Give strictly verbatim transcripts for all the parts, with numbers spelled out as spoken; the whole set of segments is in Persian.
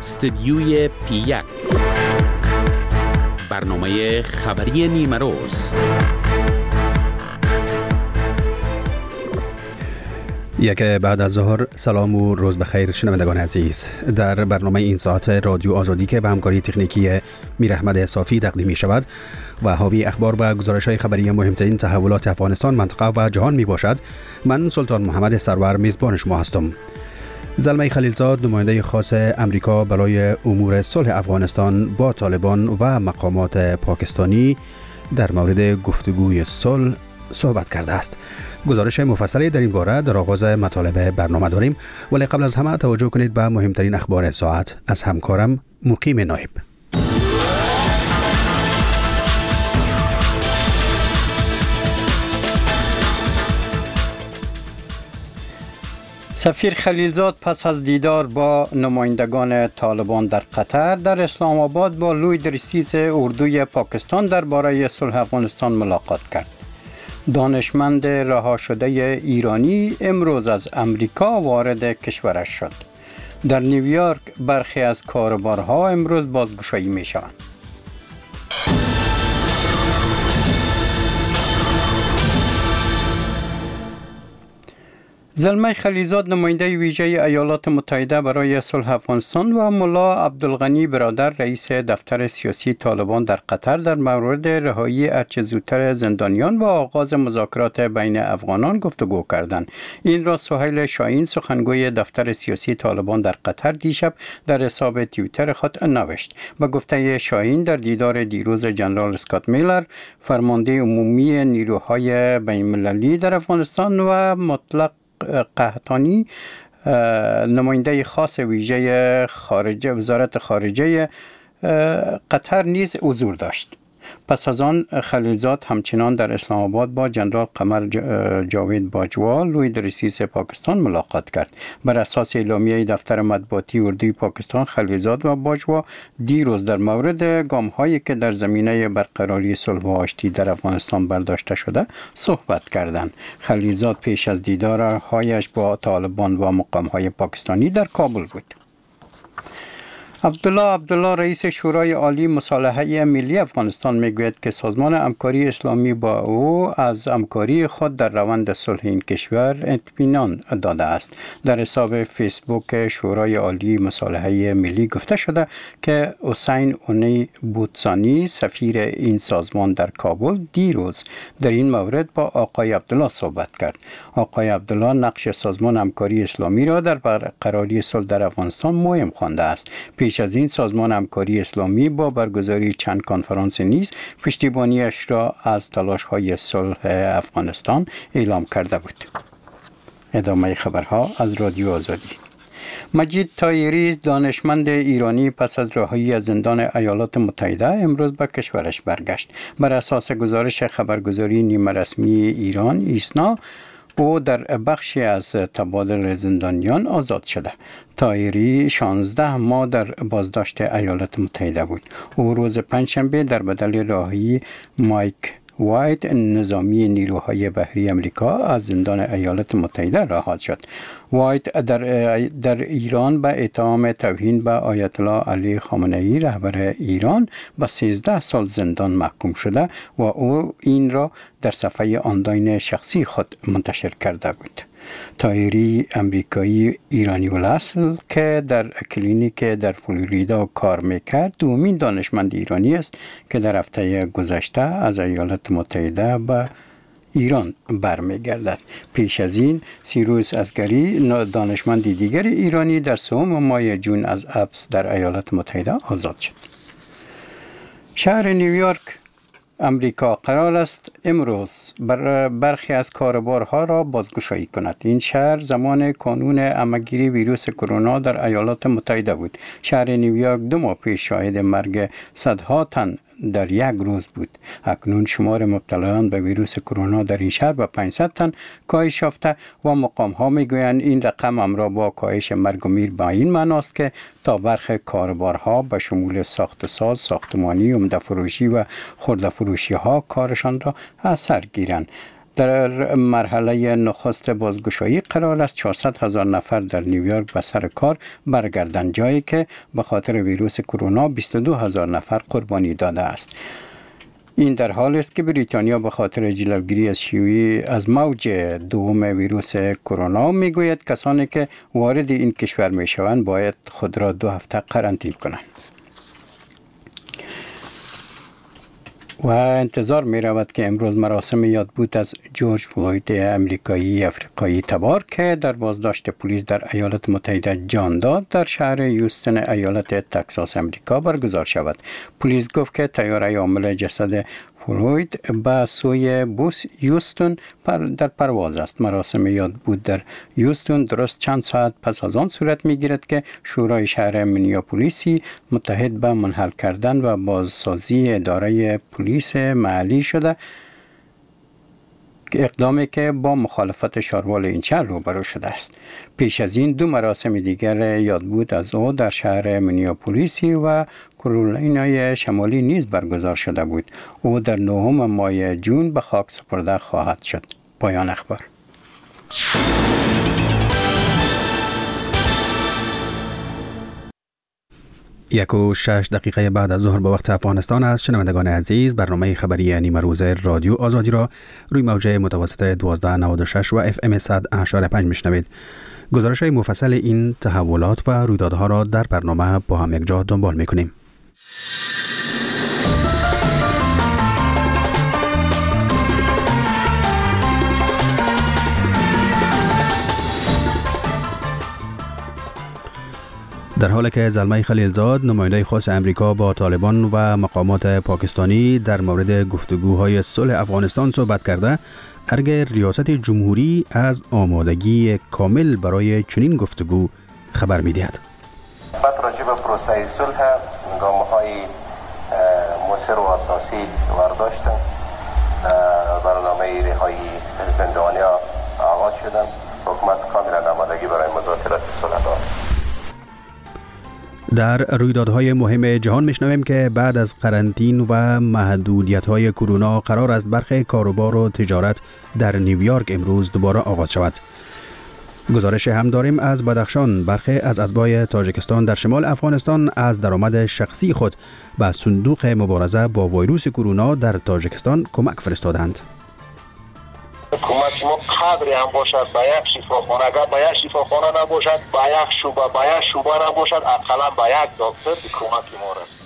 استدیوی پی یک، برنامه خبری نیمه روز. یک بعد از ظهر، سلام و روز بخیر شنوندگان عزیز. در برنامه این ساعت رادیو آزادی که به همکاری تکنیکی میر احمد صافی تقدیم می شود و حاوی اخبار و گزارش‌های خبری مهمترین تحولات افغانستان، منطقه و جهان می باشد، من سلطان محمد سرور میزبان شما هستم. زلمه خلیلزاد، نماینده خاص امریکا برای امور صلح افغانستان با طالبان و مقامات پاکستانی در مورد گفتگوی صلح صحبت کرده است. گزارش مفصلی در این باره در آغاز مطالب برنامه داریم، ولی قبل از همه توجه کنید به مهمترین اخبار ساعت از همکارم مقیم نایب. سفیر خلیلزاد پس از دیدار با نمایندگان طالبان در قطر در اسلام آباد با لوید رئیس اردوی پاکستان درباره صلح افغانستان ملاقات کرد. دانشمند رها شده ایرانی امروز از امریکا وارد کشورش شد. در نیویورک برخی از کاروبارها امروز بازگشایی می شوند. زلمه خلیلزاد، نماینده ویژه ایالات متحده برای صلح افغانستان و ملا عبدالغنی برادر، رئیس دفتر سیاسی طالبان در قطر، در مورد رهایی هرچه زودتر زندانیان و آغاز مذاکرات بین افغانان گفتگو کردند. این را سهیل شاهین، سخنگوی دفتر سیاسی طالبان در قطر، دیشب در حساب توییتر خود نوشت. به گفته شاهین، در دیدار دیروز جنرال اسکات میلر، فرمانده عمومی نیروهای بین‌المللی در افغانستان، و مطلق قحطانی، نماینده خاص ویژه خارجه وزارت خارجه قطر، نیز حضور داشت. پس از آن خلیلزاد همچنان در اسلام آباد با جنرال قمر جاوید باجوا، لوید رئیس پاکستان، ملاقات کرد. بر اساس اعلامیه دفتر مطبوعاتی اردوی پاکستان، خلیلزاد و باجوا دیروز در مورد گام‌هایی که در زمینه برقراری صلح و آشتی در افغانستان برداشته شده صحبت کردند. خلیلزاد پیش از دیدارهایش با طالبان و مقام‌های پاکستانی در کابل بود. عبدالله عبدالله، رئیس شورای عالی مصالحه ملی افغانستان، میگوید که سازمان همکاری اسلامی با او از همکاری خود در روند صلح این کشور اطمینان داده است. در حساب فیسبوک شورای عالی مصالحه ملی گفته شده که حسین اونی بوتسانی، سفیر این سازمان در کابل، دیروز در این مورد با آقای عبدالله صحبت کرد. آقای عبدالله نقش سازمان همکاری اسلامی را در برقراری صلح در افغانستان مهم خوانده است. پیش از این سازمان همکاری اسلامی با برگزاری چند کنفرانس نیز پشتیبانیش را از تلاش‌های صلح افغانستان اعلام کرده بود. ادامه خبرها از رادیو آزادی. مجید طایری، دانشمند ایرانی، پس از رهایی از زندان ایالات متحده امروز به کشورش برگشت. بر اساس گزارش خبرگزاری نیمه رسمی ایران ایسنا، او در بخشی از تبادل زندانیان آزاد شده. طایری شانزده ماه در بازداشت ایالات متحده بود. او روز پنجشنبه در بدل رهایی مایک وایت، نظامی نیروهای بحری امریکا، از زندان ایالات متحده رها شد. وایت در, در ایران به اتهام توهین به آیت الله علی خامنه‌ای، رهبر ایران، به سیزده سال زندان محکوم شده و او این را در صفحه آنلاین شخصی خود منتشر کرده بود. طایری، امریکایی ایرانی الاصل که در کلینیک در فلوریدا کار میکرد، دومین دانشمند ایرانی است که در هفته گذشته از ایالات متحده به ایران برمیگردد. پیش از این سیروس اصغری، دانشمند دیگر ایرانی، در سوم ماه جون از حبس در ایالات متحده آزاد شد. شهر نیویورک امریکا قرار است امروز بر برخی از کاروبارها را بازگشایی کند. این شهر زمان کانون همه‌گیری ویروس کرونا در ایالات متحده بود. شهر نیویورک دو ماه پیش شاهد مرگ صدها تن در یک روز بود. اکنون شمار مبتلایان به ویروس کرونا در این شهر به پانصد تن کاهش یافته و مقام ها میگویند این رقم همراه با کاهش مرگ و میر به این معناست که تا برخی کاربارها به شمول ساخت و ساز، ساختمانی، عمده فروشی و خرده فروشی ها کارشان را از سر گیرند. در مرحله نخست بازگشایی قرار است چهارصد هزار نفر در نیویورک به سر کار برگردند، جایی که به خاطر ویروس کرونا بیست و دو هزار نفر قربانی داده است. این در حال است که بریتانیا به خاطر جلوگیری از شیوع از موج دوم ویروس کرونا میگوید کسانی که وارد این کشور میشوند باید خود را دو هفته قرنطینه کنند. و انتظار می رود که امروز مراسم یادبود از جورج فلوید امریکایی افریقایی تبار که در بازداشت پلیس در ایالات متحده جان داد در شهر هیوستن ایالت تگزاس امریکا برگزار شود. پلیس گفت که طیاره حامل جسد فلوید به سوی بوس هیوستن پر در پرواز است. مراسم یادبود در هیوستن درست چند ساعت پس از آن صورت می گیرد که شورای شهر مینیاپولیسی متحد به منحل کردن و بازسازی اداره پلیس محلی شده، اقدامی که با مخالفت شاروال این شهر روبرو شده است. پیش از این دو مراسم دیگر یادبود از او در شهر مینیاپولیسی و کارولینای شمالی نیز برگزار شده بود. او در نهم ماه جون به خاک سپرده خواهد شد. پایان اخبار. یک و شش دقیقه بعد از ظهر به وقت افغانستان است. شنوندگان عزیز، برنامه خبری نیمه روز رادیو آزادی را روی موج متوسط دوازده نود و شش و اف ام صد و پنج ممیز پنج میشنوید. گزارش های مفصل این تحولات و رویدادها را در برنامه با هم یک جا دنبال میکنیم. در حالی که زلمه خلیلزاد نماینده خاص امریکا با طالبان و مقامات پاکستانی در مورد گفتگوهای صلح افغانستان صحبت کرده، ارگ ریاست جمهوری از آمادگی کامل برای چنین گفتگو خبر می‌دهد. بعد راجع به پروسه صلح گام‌های مؤثر و اساسی برداشتن، برنامه رهایی زندانیان آغاز شدن. حکومت کاملا آمادگی برای مذاکرات صلح دارد. در رویدادهای مهم جهان میشنویم که بعد از قرنطینه و محدودیت‌های کرونا قرار است برخی کاروبار و تجارت در نیویورک امروز دوباره آغاز شود. گزارش هم داریم از بدخشان. برخی از اتباع تاجیکستان در شمال افغانستان از درآمد شخصی خود به صندوق مبارزه با ویروس کرونا در تاجیکستان کمک فرستادند. کمک ما قدری هم باشد به یک شفاخانه، اگر به یک شفاخانه نباشد، به یک شعبه به یک شعبه نباشد، اقلا به یک دکتر کمک ما رسید.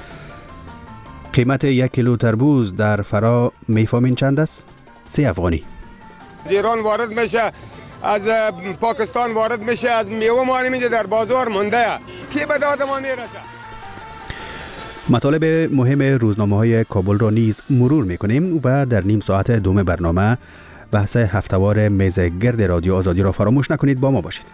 قیمت یک کیلو تربوز در فرا میفهمین چند است؟ سه افغانی. ایران وارد میشه، از پاکستان وارد میشه، از میوه ما نمیده در بازار مونده، کی به داد ما میرسه؟ مطالب مهم روزنامه‌های کابل را نیز مرور میکنیم و در نیم ساعت دوم برنامه بحث هفته‌وار میز گرد رادیو آزادی را فراموش نکنید. با ما باشید.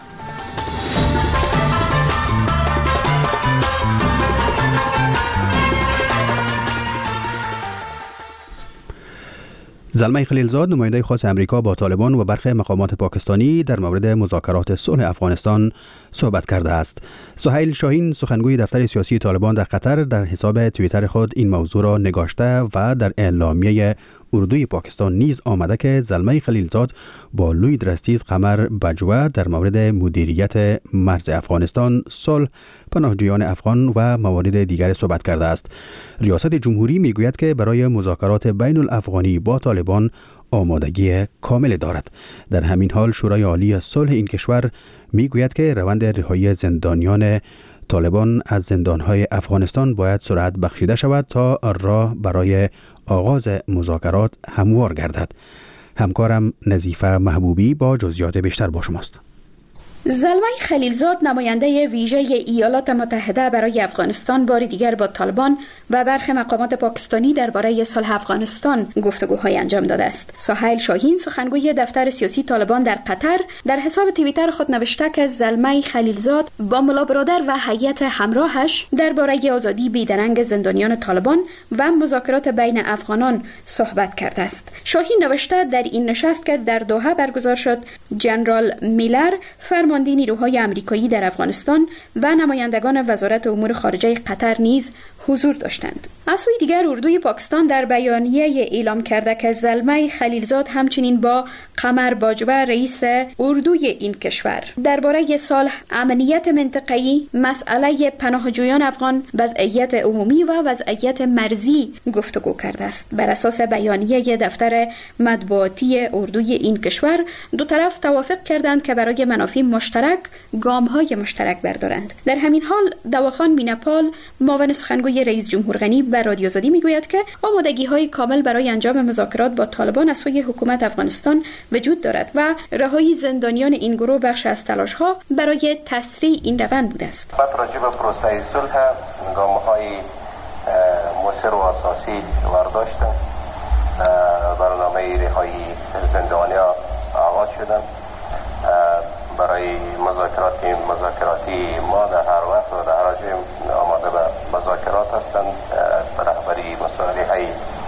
زلمه خلیلزاد نماینده خاص امریکا با طالبان و برخی مقامات پاکستانی در مورد مذاکرات صلح افغانستان صحبت کرده است. سهیل شاهین سخنگوی دفتر سیاسی طالبان در قطر در حساب توییتر خود این موضوع را نگاشته و در اعلامیه اردوی پاکستان نیز آمده که زلمه خلیلزاد با لوید رستیز قمر بجوه در مورد مدیریت مرز افغانستان، صلح، پناهجویان افغان و موارد دیگر صحبت کرده است. ریاست جمهوری میگوید که برای مذاکرات بین الافغانی با طالبان آمادگی کامل دارد. در همین حال شورای عالی صلح این کشور میگوید که روند رهایی زندانیان طالبان از زندانهای افغانستان باید سرعت بخشیده شود تا راه برای آغاز مذاکرات هموار گردد. همکارم نظیفه محبوبی با جزئیات بیشتر با شماست. زلمه خلیلزاد نماینده ویژه ایالات متحده برای افغانستان بار دیگر با طالبان و برخی مقامات پاکستانی درباره صلح افغانستان گفتگوهای انجام داده است. سهیل شاهین سخنگوی دفتر سیاسی طالبان در قطر در حساب توییتر خود نوشته که زلمه خلیلزاد با ملا برادر و هیئت همراهش درباره آزادی بیدرنگ زندانیان طالبان و مذاکرات بین افغانان صحبت کرده است. شاهین نوشته در این نشست که در دوحه برگزار شد، جنرال میلر فرمانده نیروهای آمریکایی در افغانستان و نمایندگان وزارت امور خارجه قطر نیز حضور داشتند. از سوی دیگر اردوی پاکستان در بیانیه اعلام کرده که زلمه خلیلزاد همچنین با قمر باجوه رئیس اردوی این کشور درباره صلح، امنیت منطقه‌ای، مسئله پناهجویان افغان، وضعیت عمومی و وضعیت مرزی گفتگو کرده است. بر اساس بیانیه دفتر مطبوعاتی اردوی این کشور، دو طرف توافق کردند که برای منافع مشترک گام‌های مشترک بردارند. در همین حال دواخان مینپال، معاون سخنگوی رئیس جمهور غنی به رادیو آزادی میگوید که آمادگی‌های کامل برای انجام مذاکرات با طالبان از سوی حکومت افغانستان وجود دارد و رهایی زندانیان این گروه بخش از تلاش‌ها برای تسریع این روند بوده است. راجع به پروسه صلح گام‌های مؤثر و اساسی برداشتن. برنامه رهایی زندانیان آغاز شدن. برای مذاکرات مذاکراتی ما در هر وقت و در هر جای آماده به مذاکرات هستند. به رهبری مصالحه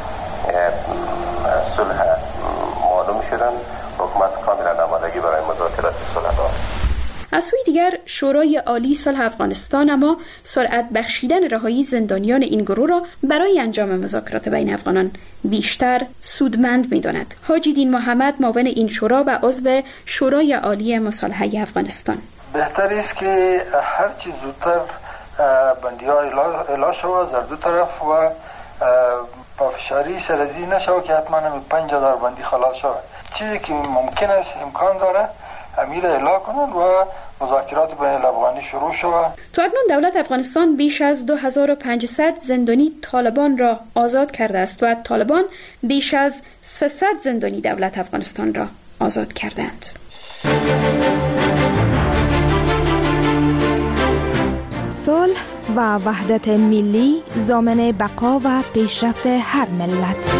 صلح معلوم شدن. حکومت کاملا آمادگی برای مذاکرات صلح دارد. از سوی دیگر شورای عالی صلح افغانستان اما سرعت بخشیدن رهایی زندانیان این گروه را برای انجام مذاکرات بین افغانان بیشتر سودمند می‌داند. حاجی دین محمد، معاون این شورا و عضو شورای عالی مصالحه افغانستان: بهتر است که هر چیز زودتر بندی‌ها اعلام شود در دو طرف و پافشاری سرازی نشود که حتما همین پنج هزار بندی خلاص شود. چیزی که ممکن است امکان داره امیر اعلام کنند و مذاکرات بین الافغانی شروع شود. تا اکنون دولت افغانستان بیش از دو هزار و پانصد زندانی طالبان را آزاد کرده است و طالبان بیش از سیصد زندانی دولت افغانستان را آزاد کردند. صلح و وحدت ملی ضامن بقا و پیشرفت هر ملت.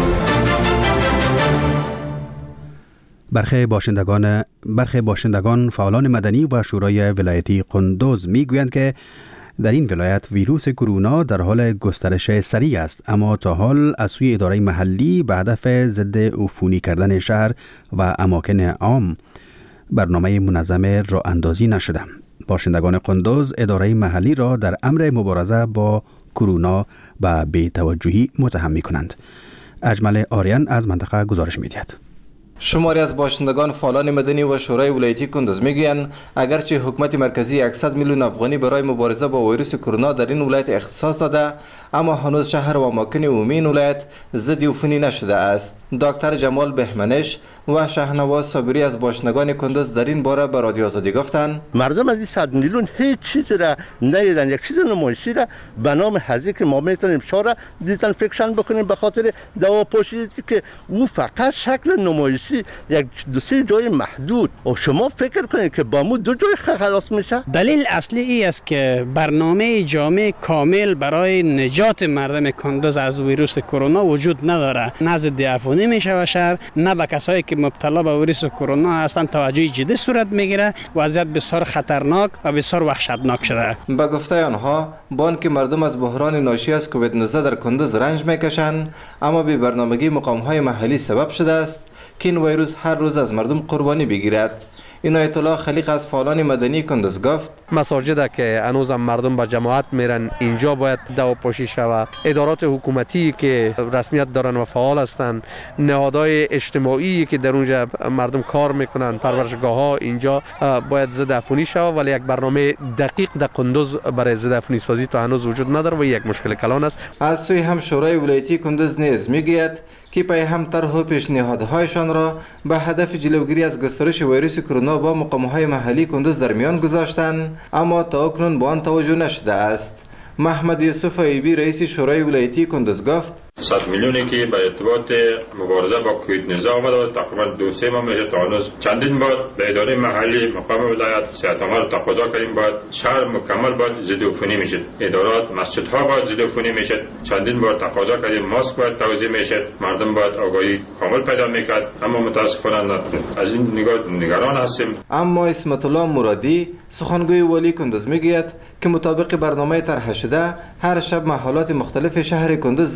برخی باشندگان برخی باشندگان فعالان مدنی و شورای ولایتی قندوز میگویند که در این ولایت ویروس کرونا در حال گسترش سریع است، اما تا حال از سوی اداره محلی به هدف ضد عفونی کردن شهر و اماکن عام برنامه منظم راه اندازی نشده. باشندگان قندوز اداره محلی را در امر مبارزه با کرونا و بی‌توجهی متهم می‌کنند. اجمل آریان از منطقه گزارش می‌دهد. شماری از باشندگان فعالان مدنی و شورای ولایتی کندوز میگویند اگرچه حکومت مرکزی صد میلیون افغانی برای مبارزه با ویروس کرونا در این ولایت اختصاص داده، اما هنوز شهر و اماکن عمومی این ولایت ضد عفونی نشده است. دکتر جمال بهمنش و شهنواز صابری از باشندگان کندوز در این باره به رادیو آزادی گفتند مردم از این صد میلیون هیچ چیزی را ندیدن. یک چیز نمایشی را به نام هزینه که ما میتونیم شهر دیزینفکشن بکنیم به خاطر دوا پوشیدی که او فقط شکل نمایشی یک دو سه جای محدود. و شما فکر کنید که با مو دو جای خلاص میشه؟ دلیل اصلی ای است که برنامه جامع کامل برای نجات مردم کندوز از ویروس کرونا وجود نداره. نه ضد عفونی میشه و شهر نه به کسایی که مبتلا به ویروس کرونا هستند توجه جدی صورت میگیره. وضعیت بسیار خطرناک و بسیار وحشتناک شده. به گفته آنها بان که مردم از بحران ناشی از کووید نوزده در کندوز رنج میکشند، اما بی برنامگی مقام‌های محلی سبب شده است که این ویروس هر روز از مردم قربانی بگیرد. عنایت الله خلیق از فعالان مدنی کندوز گفت مساجد که هنوز مردم به جماعت میرن اینجا باید دواپاشی شود. ادارات حکومتی که رسمیت دارن و فعال هستند، نهادهای اجتماعی که در اونجا مردم کار میکنن، پرورشگاه ها اینجا باید ضد عفونی شود، ولی یک برنامه دقیق در کندوز برای ضد عفونی سازی تا هنوز وجود نداره و یک مشکل کلان است. از سوی هم شورای ولایتی کندوز نیز میگوید که پای هم طرح و پیشنهادهایشان را به هدف جلوگیری از گسترش ویروس کرونا با مقام‌های محلی کندوز در میان گذاشتند، اما تا اکنون به آن توجه نشده است. محمد یوسف ایبی رئیس شورای ولایتی کندوز گفت صد میلیونی که به ارتباط مبارزه با کووید نوزده آمده تقریبا دو سه ماه میشه تا هنوز چندین بار به اداره محلی مقام ولایت صحت عامه تقاضا کردیم باید شهر مکمل باید ضد عفونی میشه، ادارات مسجدها باید ضد عفونی میشه، چندین بار تقاضا کردیم ماسک باید توزیع میشه، مردم باید آگاهی کامل پیدا میکرد، اما متاسفانه از این نگاه نگران هستیم. اما اسمت الله مرادی سخنگوی والی کندوز میگوید که مطابق برنامه طرح شده هر شب محلات مختلف شهر کندوز ضد عفونی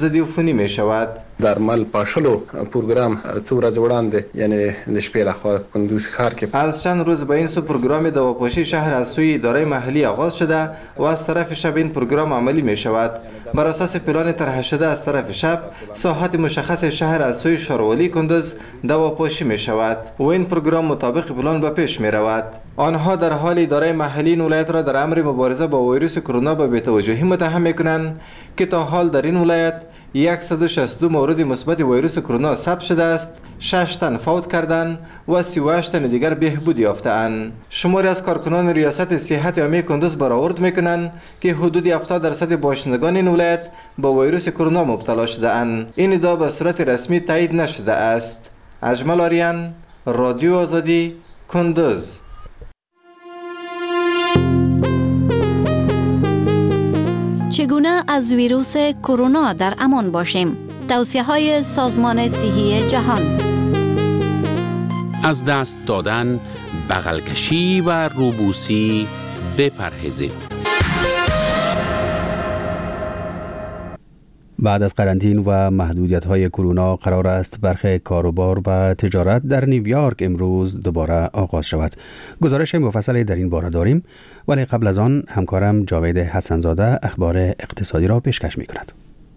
جهانی می شود. درمل پاشلو پروگرام څو ورځې وړاندې یعنی د شپې لخوا کندوز ښار کې از چند روز به این سو پروگرام دواپوشی شهر از سوی اداره محلی آغاز شده و از طرف شب این پروگرام عملی می شود. بر اساس پلان طرح شده از طرف شب ساحت مشخص شهر از سوی شاروالی کندوز دواپوشی می شود و این پروگرام مطابق پلان به پیش می رود. آنها در حال اداره محلی این ولایت را در امر مبارزه با ویروس کرونا به بی‌توجهی متهم می کنند که تا حال در این ولایت صد و شصت و دو مورد مثبت ویروس کرونا ثبت شده است، شش تن فوت کردند و سی و هشت تن دیگر بهبود یافته‌اند. شماری از کارکنان ریاست صحت عامه کندوز برآورد می‌کنند که حدود هفتاد درصد باشندگان این ولایت با ویروس کرونا مبتلا شده‌اند. این ادعا به صورت رسمی تایید نشده است. اجمل آریان، رادیو آزادی، کندوز. چگونه از ویروس کرونا در امان باشیم؟ توصیه‌های سازمان صحی جهان. از دست دادن، بغل کشی و روبوسی بپرهیزید. بعد از قرنطینه و محدودیت‌های کرونا قرار است برخی کاروبار و تجارت در نیویورک امروز دوباره آغاز شود. گزارش مفصلی در این باره داریم، ولی قبل از آن همکارم جاوید حسنزاده اخبار اقتصادی را پیشکش می‌کند.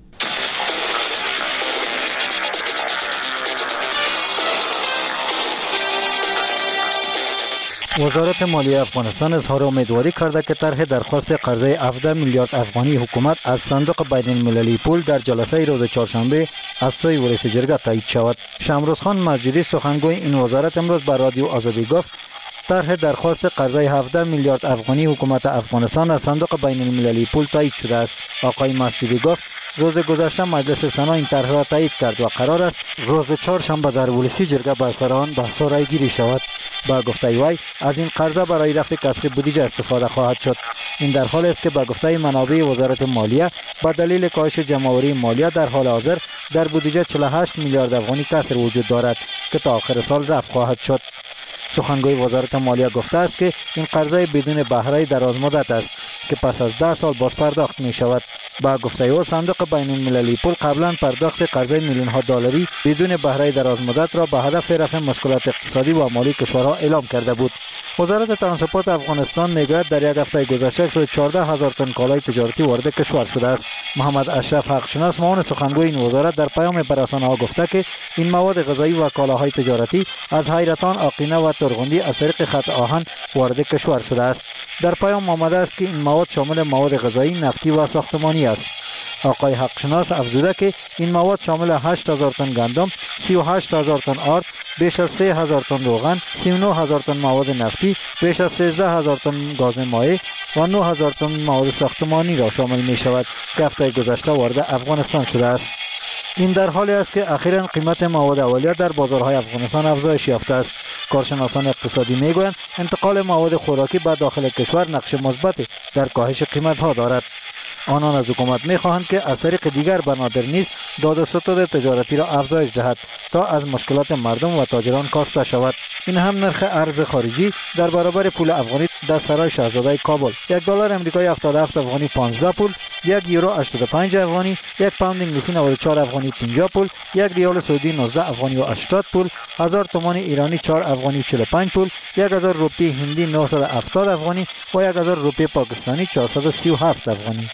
وزارت مالیه افغانستان اظهار امیدواری کرده که طرح درخواست قرضه هفده میلیارد افغانی حکومت از صندوق بین المللی پول در جلسه روز چهارشنبه از سوی رئیس جرگه تایید شود. شمروز خان مسجدی سخنگوی این وزارت امروز به رادیو آزادی گفت طرح درخواست قرضه هفده میلیارد افغانی حکومت افغانستان از صندوق بین المللی پول تایید شده است. آقای مسجدی گفت روز گذشته مجلس سنا این طرح را تایید کرد و قرار است روز چهارشنبه در ولسی جرگه به سر آن بحث و رای گیری شود. با گفته وی از این قرضه برای رفع کسر بودجه استفاده خواهد شد. این در حالی است که با گفته منابع وزارت مالیه با دلیل کاهش جمع‌آوری مالیه در حال حاضر در بودجه چهل و هشت میلیارد افغانی کسر وجود دارد که تا آخر سال رفع خواهد شد. سخنگوی وزارت مالیه گفته است که این قرضه بدون بهره دراز مدت است که پس از ده سال باز پرداخت می شود. با گفته او صندوق بین المللی پول قبلا پرداخت قرضه میلیون ها دلاری بدون بهره دراز مدت را به هدف رفع مشکلات اقتصادی و مالی کشورها اعلام کرده بود. وزارت ترانسپورت افغانستان میگوید در یک هفته گذشته صد و چهارده هزار تن کالای تجارتی وارد کشور شده است. محمد اشرف حقشناس معاون سخنگوی این وزارت در پیام به رسانه‌ها گفته که این مواد غذایی و کالاهای تجارتی از حیرتان، آقینه و ترغندی از طریق خط آهن وارد کشور شده است. در پیام آمده است که این مواد شامل مواد غذایی، نفتی و ساختمانی است. آقای حقشناس افزوده که این مواد شامل هشت هزار تن گندم، سی و هشت هزار تن آرد، بیش از سه هزار تن روغن، سی و نه هزار تن مواد نفتی، بیش از سیزده هزار تن گاز مایع و نه هزار تن مواد ساختمانی را شامل می شود که هفته گذشته وارد افغانستان شده است. این در حالی است که اخیراً قیمت مواد اولیه در بازارهای افغانستان افزایش یافته است. کارشناسان اقتصادی میگویند انتقال مواد خوراکی به داخل کشور نقش مثبتی در کاهش قیمت‌ها دارد. آنان از حکومت می‌خواهند که از طریق دیگر بنادر نیز داد و ستد تجارتی را افزایش دهد تا از مشکلات مردم و تاجران کاسته شود. این هم نرخ ارز خارجی در برابر پول افغانی در سرای شاهزاده کابل: یک دلار آمریکایی هفتاد و هفت افغانی پانزده پول، یک یورو هشتاد و پنج افغانی، یک پوند انگلیسی نود و چهار افغانی پنجاه پول، یک ریال سعودی نوزده افغانی و هشتاد پول، هزار تومان ایرانی چهار افغانی و چهل و پنج پول، یک هزار روپیه هندی نهصد و هفتاد افغانی و یک هزار روپیه پاکستانی چهارصد و سی و هفت افغانی.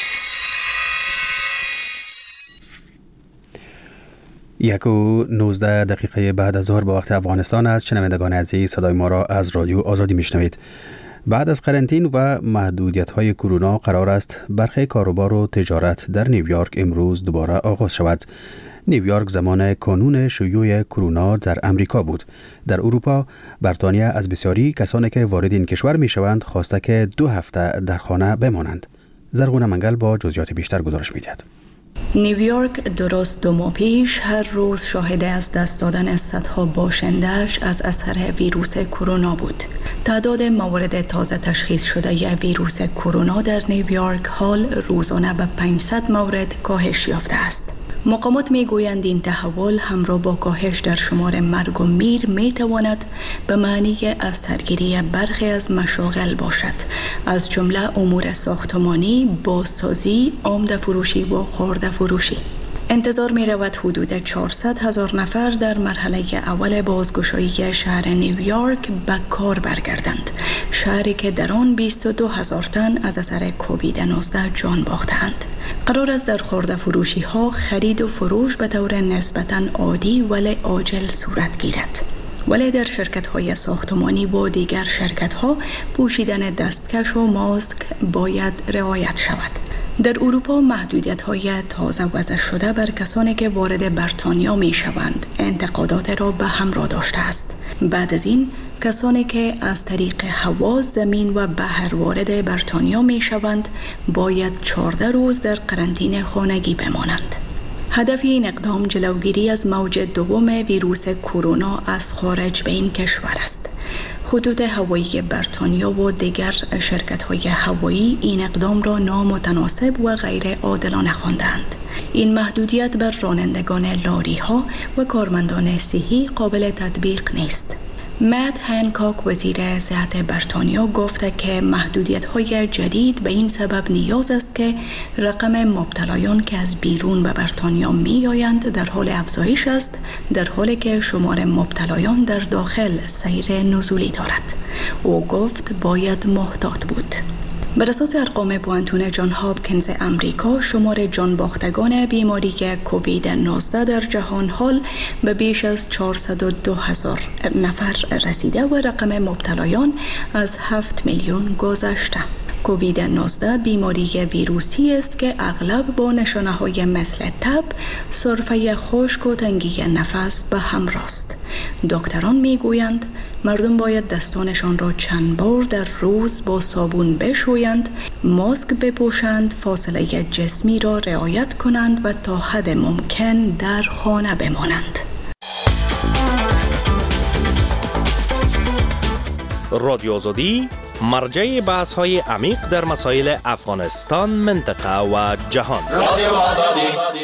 یک و نوزده دقیقه بعد از ظهر به وقت افغانستان است. شنوندگان عزیز، صدای ما را از رادیو آزادی میشنوید. بعد از قرنطینه و محدودیت‌های کرونا قرار است برخی کاروبار و تجارت در نیویورک امروز دوباره آغاز شود. نیویورک زمان کانون شیوع کرونا در امریکا بود. در اروپا، بریتانیا از بسیاری کسانی که وارد این کشور میشوند خواسته که دو هفته در خانه بمانند. زرغونه منگل با جزئیات بیشتر گزارش می‌دهد. نیویورک درست دو ماه پیش هر روز شاهد از دست دادن صدها باشنده‌اش از اثر ویروس کرونا بود. تعداد موارد تازه تشخیص شده ی ویروس کرونا در نیویورک حال روزانه به پانصد مورد کاهش یافته است. مقامات میگویند این تحول همراه با کاهش در شمار مرگ و میر میتواند به معنی از سرگیری برخی از مشاغل باشد، از جمله امور ساختمانی، بازسازی، آمده فروشی و خرده فروشی. انتظار می رود حدود چهارصد هزار نفر در مرحله اول بازگشایی شهر نیویورک به کار برگردند، شهری که در آن بیست و دو هزار تن از اثر کووید نوزده جان باختند. قرار است در خرده فروشی ها خرید و فروش به طور نسبتاً عادی ولی عاجل صورت گیرد. ولی در شرکت های ساختمانی و دیگر شرکت ها پوشیدن دستکش و ماسک باید رعایت شود. در اروپا محدودیت های تازه وضع شده بر کسانی که وارد بریتانیا می شوند انتقادات را به همراه داشته است. بعد از این کسانی که از طریق هوا، زمین و بحر وارد بریتانیا می شوند باید چهارده روز در قرنطینه خانگی بمانند. هدف این اقدام جلوگیری از موج دوم ویروس کرونا از خارج به این کشور است. خطوط هوایی بریتانیا و دیگر شرکت‌های هوایی این اقدام را نامتناسب و غیر عادلانه خواندند. این محدودیت بر رانندگان لاری‌ها و کارمندان صحی قابل تطبیق نیست. مت هنکاک وزیر صحت بریتانیا گفته که محدودیت‌های جدید به این سبب نیاز است که رقم مبتلایان که از بیرون به بریتانیا می‌آیند در حال افزایش است، در حالی که شمار مبتلایان در داخل سیر نزولی دارد. او گفت باید محتاط بود. بر اساس ارقام پوانتون جان هاپکینز امریکا، شمار جان باختگان بیماری کووید نوزده در جهان حال به بیش از چهارصد و دو هزار نفر رسیده و رقم مبتلایان از هفت میلیون گذشته. کووید نوزده بیماری ویروسی است که اغلب با نشانه‌های مثل تب، سرفه خشک و تنگی نفس به همراه است. دکتران میگویند مردم باید دستانشان را چند بار در روز با صابون بشویند، ماسک بپوشند، فاصله جسمی را رعایت کنند و تا حد ممکن در خانه بمانند. رادیو آزادی مرجع بحث های عمیق در مسائل افغانستان، منطقه و جهان. رادیو آزادی.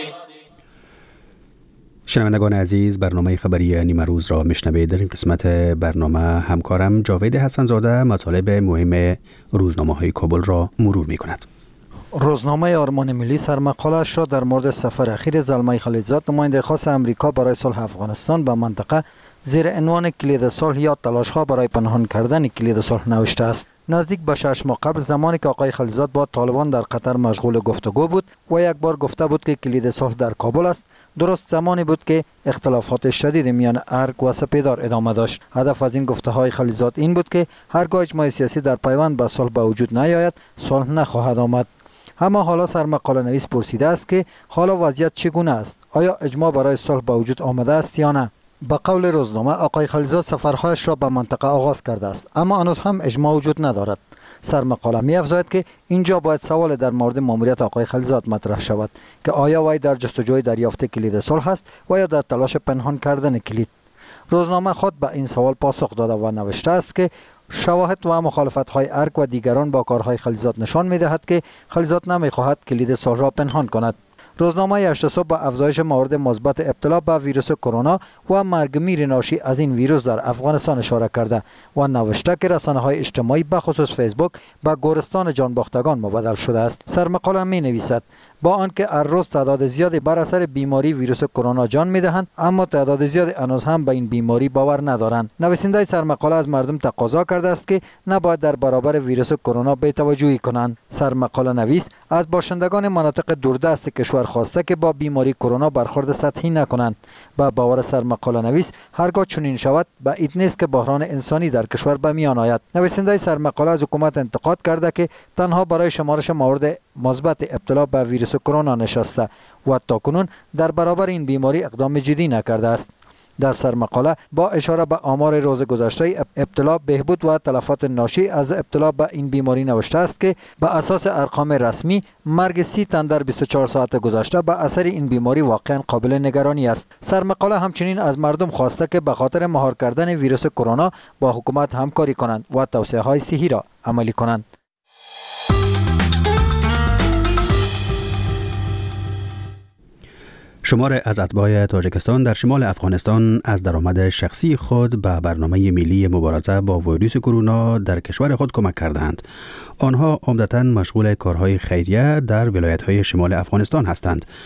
شنوندگان عزیز، برنامه خبری نیمه روز را میشنوید. در این قسمت برنامه همکارم جاوید حسن زاده مطالب مهم روزنامه های کابل را مرور می کند. روزنامه آرمان ملی سرمقاله‌اش را در مورد سفر اخیر زلمه خلیلزاد، نماینده خاص امریکا برای صلح افغانستان به منطقه، زیر عنوان کلید صلح یا تلاش‌ها برای پنهان کردن کلید صلح نوشته است. نزدیک به شش ماه قبل، زمانی که آقای خلیلزاد با طالبان در قطر مشغول گفتگو بود و یک بار گفته بود که کلید صلح در کابل است، درست زمانی بود که اختلافات شدید میان ارگ و سپیدار ادامه داشت. هدف از این گفته‌های خلیلزاد این بود که هرگاه اجماع سیاسی در پیوند به صلح به وجود نیاید، صلح نخواهد آمد. اما حالا سرمقاله نویس پرسیده است که حالا وضعیت چگونه است؟ آیا اجماع برای صلح به وجود آمده است یا نه؟ به قول روزنامه، آقای خلیلزاد سفرهایش را به منطقه آغاز کرده است، اما هنوز هم اجماع وجود ندارد. سرمقاله می افزاید که اینجا باید سوال در مورد ماموریت آقای خلیلزاد مطرح شود که آیا وی در جستجوی دریافت کلید صلح است و یا در تلاش پنهان کردن کلید. روزنامه خود به این سوال پاسخ داده و نوشته است که شواهد و مخالفت‌های ارگ و دیگران با کارهای خلیلزاد نشان می‌دهد که خلیلزاد نمی‌خواهد کلید صلح را پنهان کند. روزنامه هشت صبح با افزایش موارد مثبت ابتلا به ویروس کرونا و مرگ میر ناشی از این ویروس در افغانستان اشاره کرده و نوشته که رسانه‌های اجتماعی به خصوص فیسبوک به گورستان جانباختگان مبدل شده است. سرمقاله می‌نویسد با آنکه هر روز تعداد زیادی بر اثر بیماری ویروس کرونا جان می‌دهند، اما تعداد زیادی هنوز هم به این بیماری باور ندارند. نویسنده سرمقاله از مردم تقاضا کرده است که نباید در برابر ویروس کرونا بی‌توجهی کنند. سرمقاله نویس از باشندگان مناطق دوردست کشور خواسته که با بیماری کرونا برخورد سطحی نکنند. با باور سرمقاله نویس هرگاه چنین شود، بعید نیست که بحران انسانی در کشور به میان آید. نویسنده سرمقاله از حکومت انتقاد کرده که تنها برای شمارش موارد مثبت ابتلا به ویروس کرونا نشسته و تاکنون در برابر این بیماری اقدام جدی نکرده است. در سرمقاله با اشاره به آمار روز گذشته ابتلا، بهبود و تلفات ناشی از ابتلا به این بیماری نوشته است که به اساس ارقام رسمی مرگ سی تن در بیست و چهار ساعت گذشته به اثر این بیماری واقعا قابل نگرانی است. سرمقاله همچنین از مردم خواسته که به خاطر مهار کردن ویروس کرونا با حکومت همکاری کنند و توصیه های صحی را عملی کنند. شمار از اتباع تاجیکستان در شمال افغانستان از درآمد شخصی خود به برنامه ملی مبارزه با ویروس کرونا در کشور خود کمک کردند. آنها عمدتاً مشغول کارهای خیریه در ولایت‌های شمال افغانستان هستند.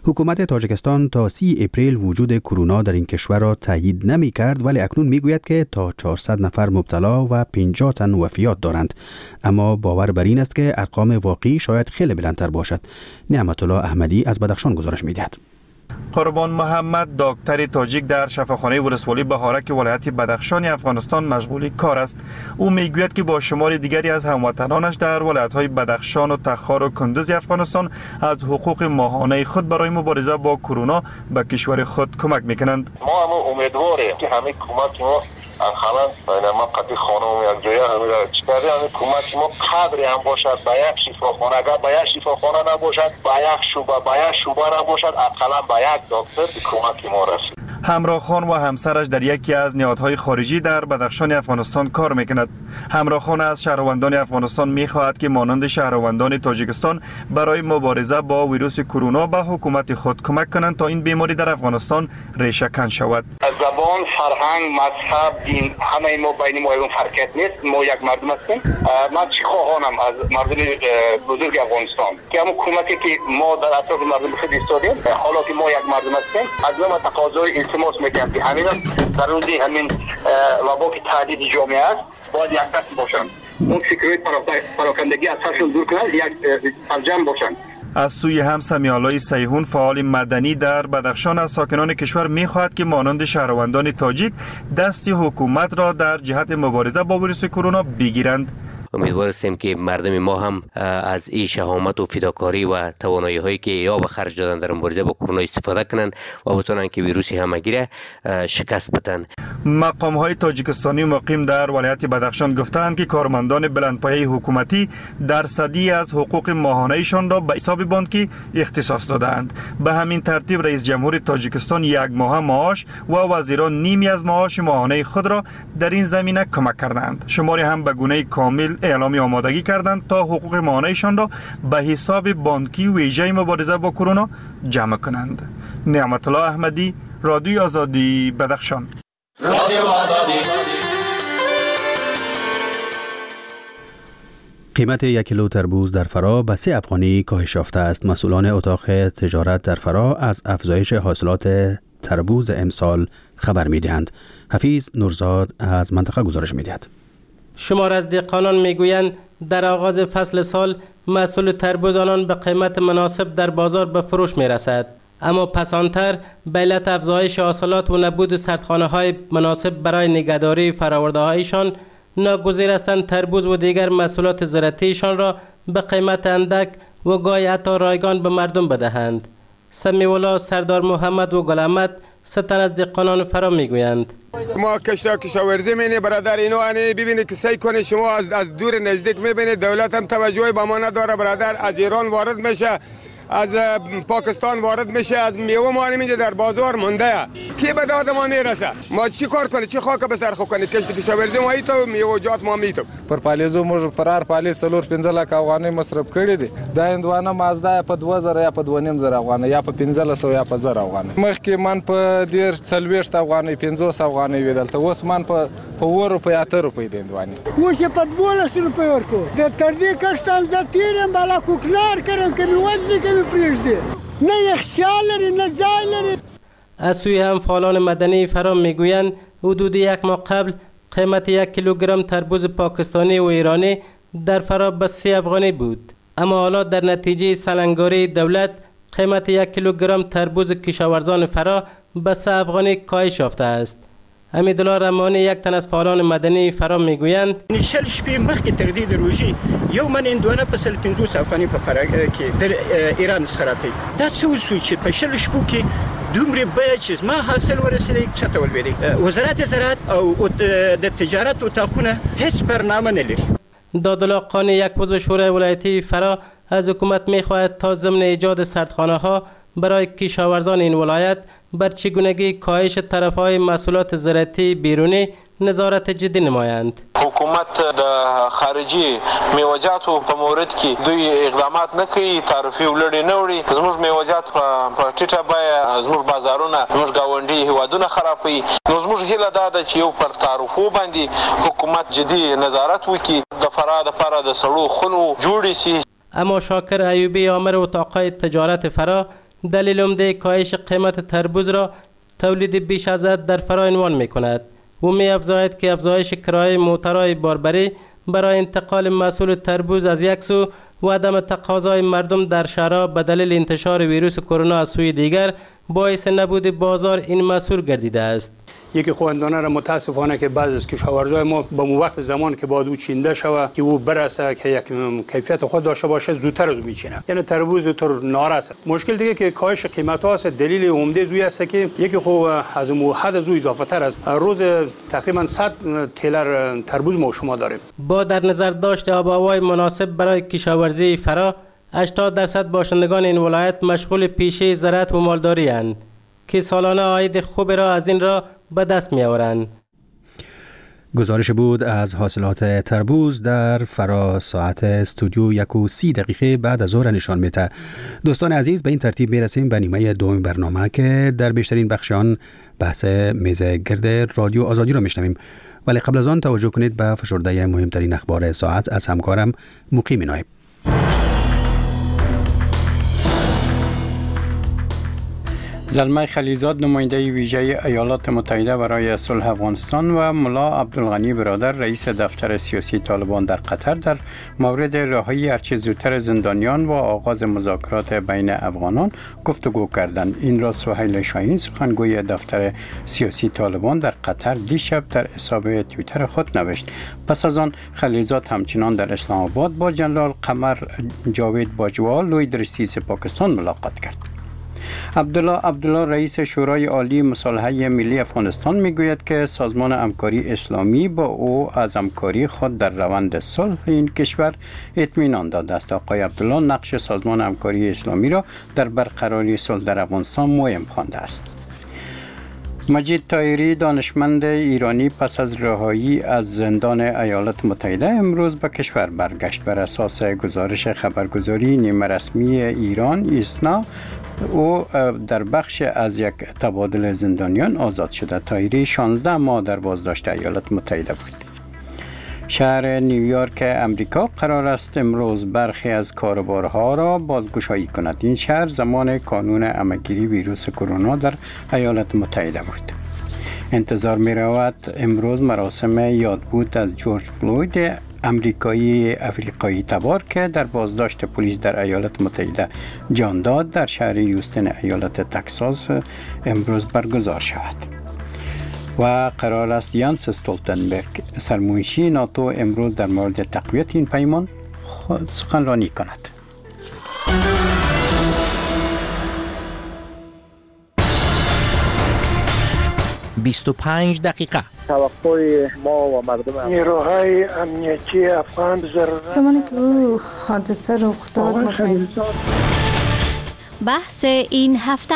حکومت تاجیکستان تا سی اپریل وجود کرونا در این کشور را تایید نمی کرد، ولی اکنون می گوید که تا چهارصد نفر مبتلا و پنجاه تن وفیات دارند. اما باور بر این است که ارقام واقعی شاید خیلی بلندتر باشد. نعمت الله احمدی از بدخشان گزارش می دهد. قربان محمد دکتر تاجیک در شفاخانه ولسوالی بهارک ولایت بدخشان افغانستان مشغول کار است. او میگوید که با شمار دیگری از هموطنانش در ولایت‌های بدخشان و تخار و کندوز افغانستان از حقوق ماهانه خود برای مبارزه با کرونا به کشور خود کمک میکنند. ما هم امیدواریم که همه کمک ما انخالان بینما قدی خانم یک جایی همه چکاری همه کمک ما قدری هم باشد با یک شفاخانه، اگر با یک شفاخانه نباشد با یک شعبه با یک شعبه نباشد اقلا با یک دکتر کمک ما رسید. همراه خان و همسرش در یکی از نهادهای خارجی در بدخشان افغانستان کار میکند. همراه خان از شهروندان افغانستان میخواهد که مانند شهروندان تاجیکستان برای مبارزه با ویروس کرونا به حکومت خود کمک کنند تا این بیماری در افغانستان ریشه کن شود. زبان، فرهنگ، مذهب، دین همه ما بین ما اون فرقیت نیست. ما یک مردم هستیم. من چی خواهانم از مردم بزرگ افغانستان که همون کمکی که ما در اطراف مردم خود ایستادیم، حالا که ما یک مردم هستیم از ما تقاضای التماس میکنم که همین در روزی همین وبا که تهدید جامعه است باید یک دست باشند. اون فکرهای پراکندگی از سرشون دور کنند، یک از جمع باشند. از سوی هم سمیالای سیهون فعال مدنی در بدخشان از ساکنان کشور می‌خواهد که مانند شهروندان تاجیک دستی حکومت را در جهت مبارزه با ویروس کرونا بگیرند. امیدوار هستیم که مردم ما هم از این شهامت و فداکاری و توانایی هایی که یا به خرج دادن در مبارزه با کرونا استفاده کنند و بتونن که ویروس همگی را شکست بدن. مقام های تاجیکستانی مقیم در ولایت بدخشان گفتند که کارمندان بلندپایه حکومتی درصدی از حقوق ماهانه‌شان را به حساب بانکی اختصاص دادند. به همین ترتیب رئیس جمهور تاجیکستان یک ماه معاش و وزیران نیمی از معاش ماهانه خود را در این زمینه کمک کردند. شماری هم به گونه کامل اعلامی آمادگی کردند تا حقوق ماهانه‌شان را به حساب بانکی ویژه مبارزه با کرونا جمع کنند. نعمت الله احمدی، رادیوی آزادی، بدخشان. رادیو آزادی. قیمت یک کیلو تربوز در فرا به سه افغانی کاهش یافته است. مسئولان اتاق تجارت در فرا از افزایش حاصلات تربوز امسال خبر می‌دهند. حفیظ نورزاد از منطقه گزارش می‌دهد. شمار از دهقانان میگویند در آغاز فصل سال محصول تربوز آنان به قیمت مناسب در بازار به فروش میرسد، اما پسانتر به علت افزایش حاصلات و نبود سردخانه‌های مناسب برای نگهداری فرآورده‌هایشان ناگزیر هستند تربوز و دیگر محصولات زراعتیشان را به قیمت اندک و گاهی حتی رایگان به مردم بدهند. سمی‌الله، سردار محمد و گل‌احمد ستن از دهقانان فرا میگویند ما کشتا کشاورزی مینی برادر اینو انی ببینید که سعی کنه شما از, از دور نزدیک میبینید دولت هم توجهی به ما نداره برادر. از ایران وارد میشه، از پاکستان وارد میشه، از میوه ما نمیده در بازار مونده. کی به داد ما میرسه؟ ما چی کار کنیم؟ چی خاک به سر خو کنیم؟ کشت کشاورزی ما ایتو میوه جات ما میتو پر پالیزو موږ پر هر پالی سلور پنځه لک افغانۍ مصرف کړي دي. دا هندوانه مازدا په دوه زره یا په دوه نیم زره افغانۍ یا په پنځه سوه یا په زر افغانۍ. مخکې من په ډیر څلوېښت افغانۍ پنځوس افغانۍ ویدل ته اوس من په په اووه روپۍ اته روپۍ د هندوانې اوس یې په دولس روپۍ ورکو. د تر دې کښت هم زه تېر یم بالا کوکنار کړم که مې وزني که مې پرېږدي نه یخچال لري نه ځای لري. از سوی هم فعالان مدنی فرا میگویند حدود یک ماه قبل قیمت یک کیلوگرم تربوز پاکستانی و ایرانی در فرا به سی افغانی بود، اما حالا در نتیجه سلنگاری دولت قیمت یک کیلوگرم تربوز کشاورزان فرا به سه افغانی کاهش یافته است. حمیدالله رحمانی یک تن از فعالان مدنی فرا میگویند شل شپې مخکې تر دې د روژې یو من هندوانه په سل پنځوس افغانۍ په فرا کې د ایران څخه راته دا څه وشو چې په شل شپو کې دومره بیه چې زما حاصل ورسېدی چته ولوېدی. وزارت زراعت او د تجارت اتاقونه هیڅ برنامه نه لري. دادالله قانی یک عضو شورای ولایتی فرا از حکومت میخواهد تا ضمن ایجاد سردخانه ها برای کشاورزان این ولایت بر چگونگی کاهش طرفهای محصولات زراعتی بیرونی نظارت جدی نمایند. حکومت د خارجي میوه‌جاتو په مورد کې دوی اقدامات نه کوي، تعرفي ولړې نه وړي. زموږ میوه‌جات په ټیټه بیه زموږ بازارونه زموږ ګاونډي هیوادونه خرابوي. نو زموږ هیله دا ده چې یو پر تعرفو باندې حکومت جدي نظارت وکړي، د فرا دپاره د سړو خونو جوړې شي. اما شاکر ایوبی آمر اتاقای تجارت فرا دلیل عمده کاهش قیمت تربوز را تولید بیش از حد در فرا عنوان می کند. او می افزاید که افزایش کرایه موترهای باربری برای انتقال محصول تربوز از یک سو و عدم تقاضای مردم در شهرها به دلیل انتشار ویروس کرونا از سوی دیگر باعث نبود بازار این محصول گردیده است. یکی خواندانه را متاسفانه که بعض از کشاورزای ما به مو وقت زمان که باید او چینده شوه که او برسه که یک کیفیت خود داشته باشه زودتر از میچینه، یعنی تربوز زودتر نارسه. مشکل دیگه که کاهش قیمت ها است. دلیل عمده زوی است که یکی خو از مو حد زوی اضافه تر است. روز تقریبا صد تیلر تربوز ما شما داریم. با در نظر داشت آب و هوای مناسب برای کشاورزی فرا، هشتاد درصد باشندگان این ولایت مشغول پیشه زراعت و مالداری اند که سالانه عاید خوب را از این را به دست می آورند. گزارش بود از حاصلات تربوز در فرا. ساعت استودیو یک و سی دقیقه بعد از ظهر نشان میده. دوستان عزیز، به این ترتیب میرسیم به نیمه دوم برنامه که در بیشترین بخش آن بحث میز گرد رادیو آزادی را میشنویم، ولی قبل از آن توجه کنید به فشرده مهمترین اخبار ساعت از همکارم مقیم نایب. زلمه خلیزاد نماینده ویژه ایالات متحده برای صلح افغانستان و ملا عبدالغنی برادر رئیس دفتر سیاسی طالبان در قطر در مورد رهایی هرچه زودتر زندانیان و آغاز مذاکرات بین افغانان گفتگو کردند. این را سهیل شاهین سخنگوی دفتر سیاسی طالبان در قطر دیشب در حساب توییتر خود نوشت. پس از آن خلیزاد همچنان در اسلام آباد با جنرال قمر جاوید باجوا لوی درستیز پاکستان ملاقات کرد. عبدالله عبدالله رئیس شورای عالی مصالحه ملی افغانستان میگوید که سازمان همکاری اسلامی با او از همکاری خود در روند صلح این کشور اطمینان داده است. آقای عبدالله نقش سازمان همکاری اسلامی را در برقراری صلح در افغانستان مهم خوانده است. مجید طاهری دانشمند ایرانی پس از رهایی از زندان ایالات متحده امروز به کشور برگشت. بر اساس گزارش خبرگزاری نیمه رسمی ایران ایسنا، او در بخش از یک تبادل زندانیان آزاد شده. طاهری شانزده ماه در بازداشت ایالات متحده بود. شهر نیویورک امریکا قرار است امروز برخی از کاروبارها را بازگشایی کند. این شهر زمان کانون همه‌گیری ویروس کرونا در ایالات متحده بود. انتظار می رود امروز مراسم یادبود از جورج فلوید امریکایی افریقایی تبار که در بازداشت پلیس در ایالات متحده جان داد در شهر هیوستن ایالت تگزاس امروز برگزار شود. و قرار است یانس استولتنبرگ سرمنشی ناتو امروز در مورد تقویت این پیمان سخنرانی کند. بیست و پنج دقیقه توقع ما و مردم نیروهای امنیتی افغان ضرورت زمانی که او حادثه رخ داد بحث این هفته.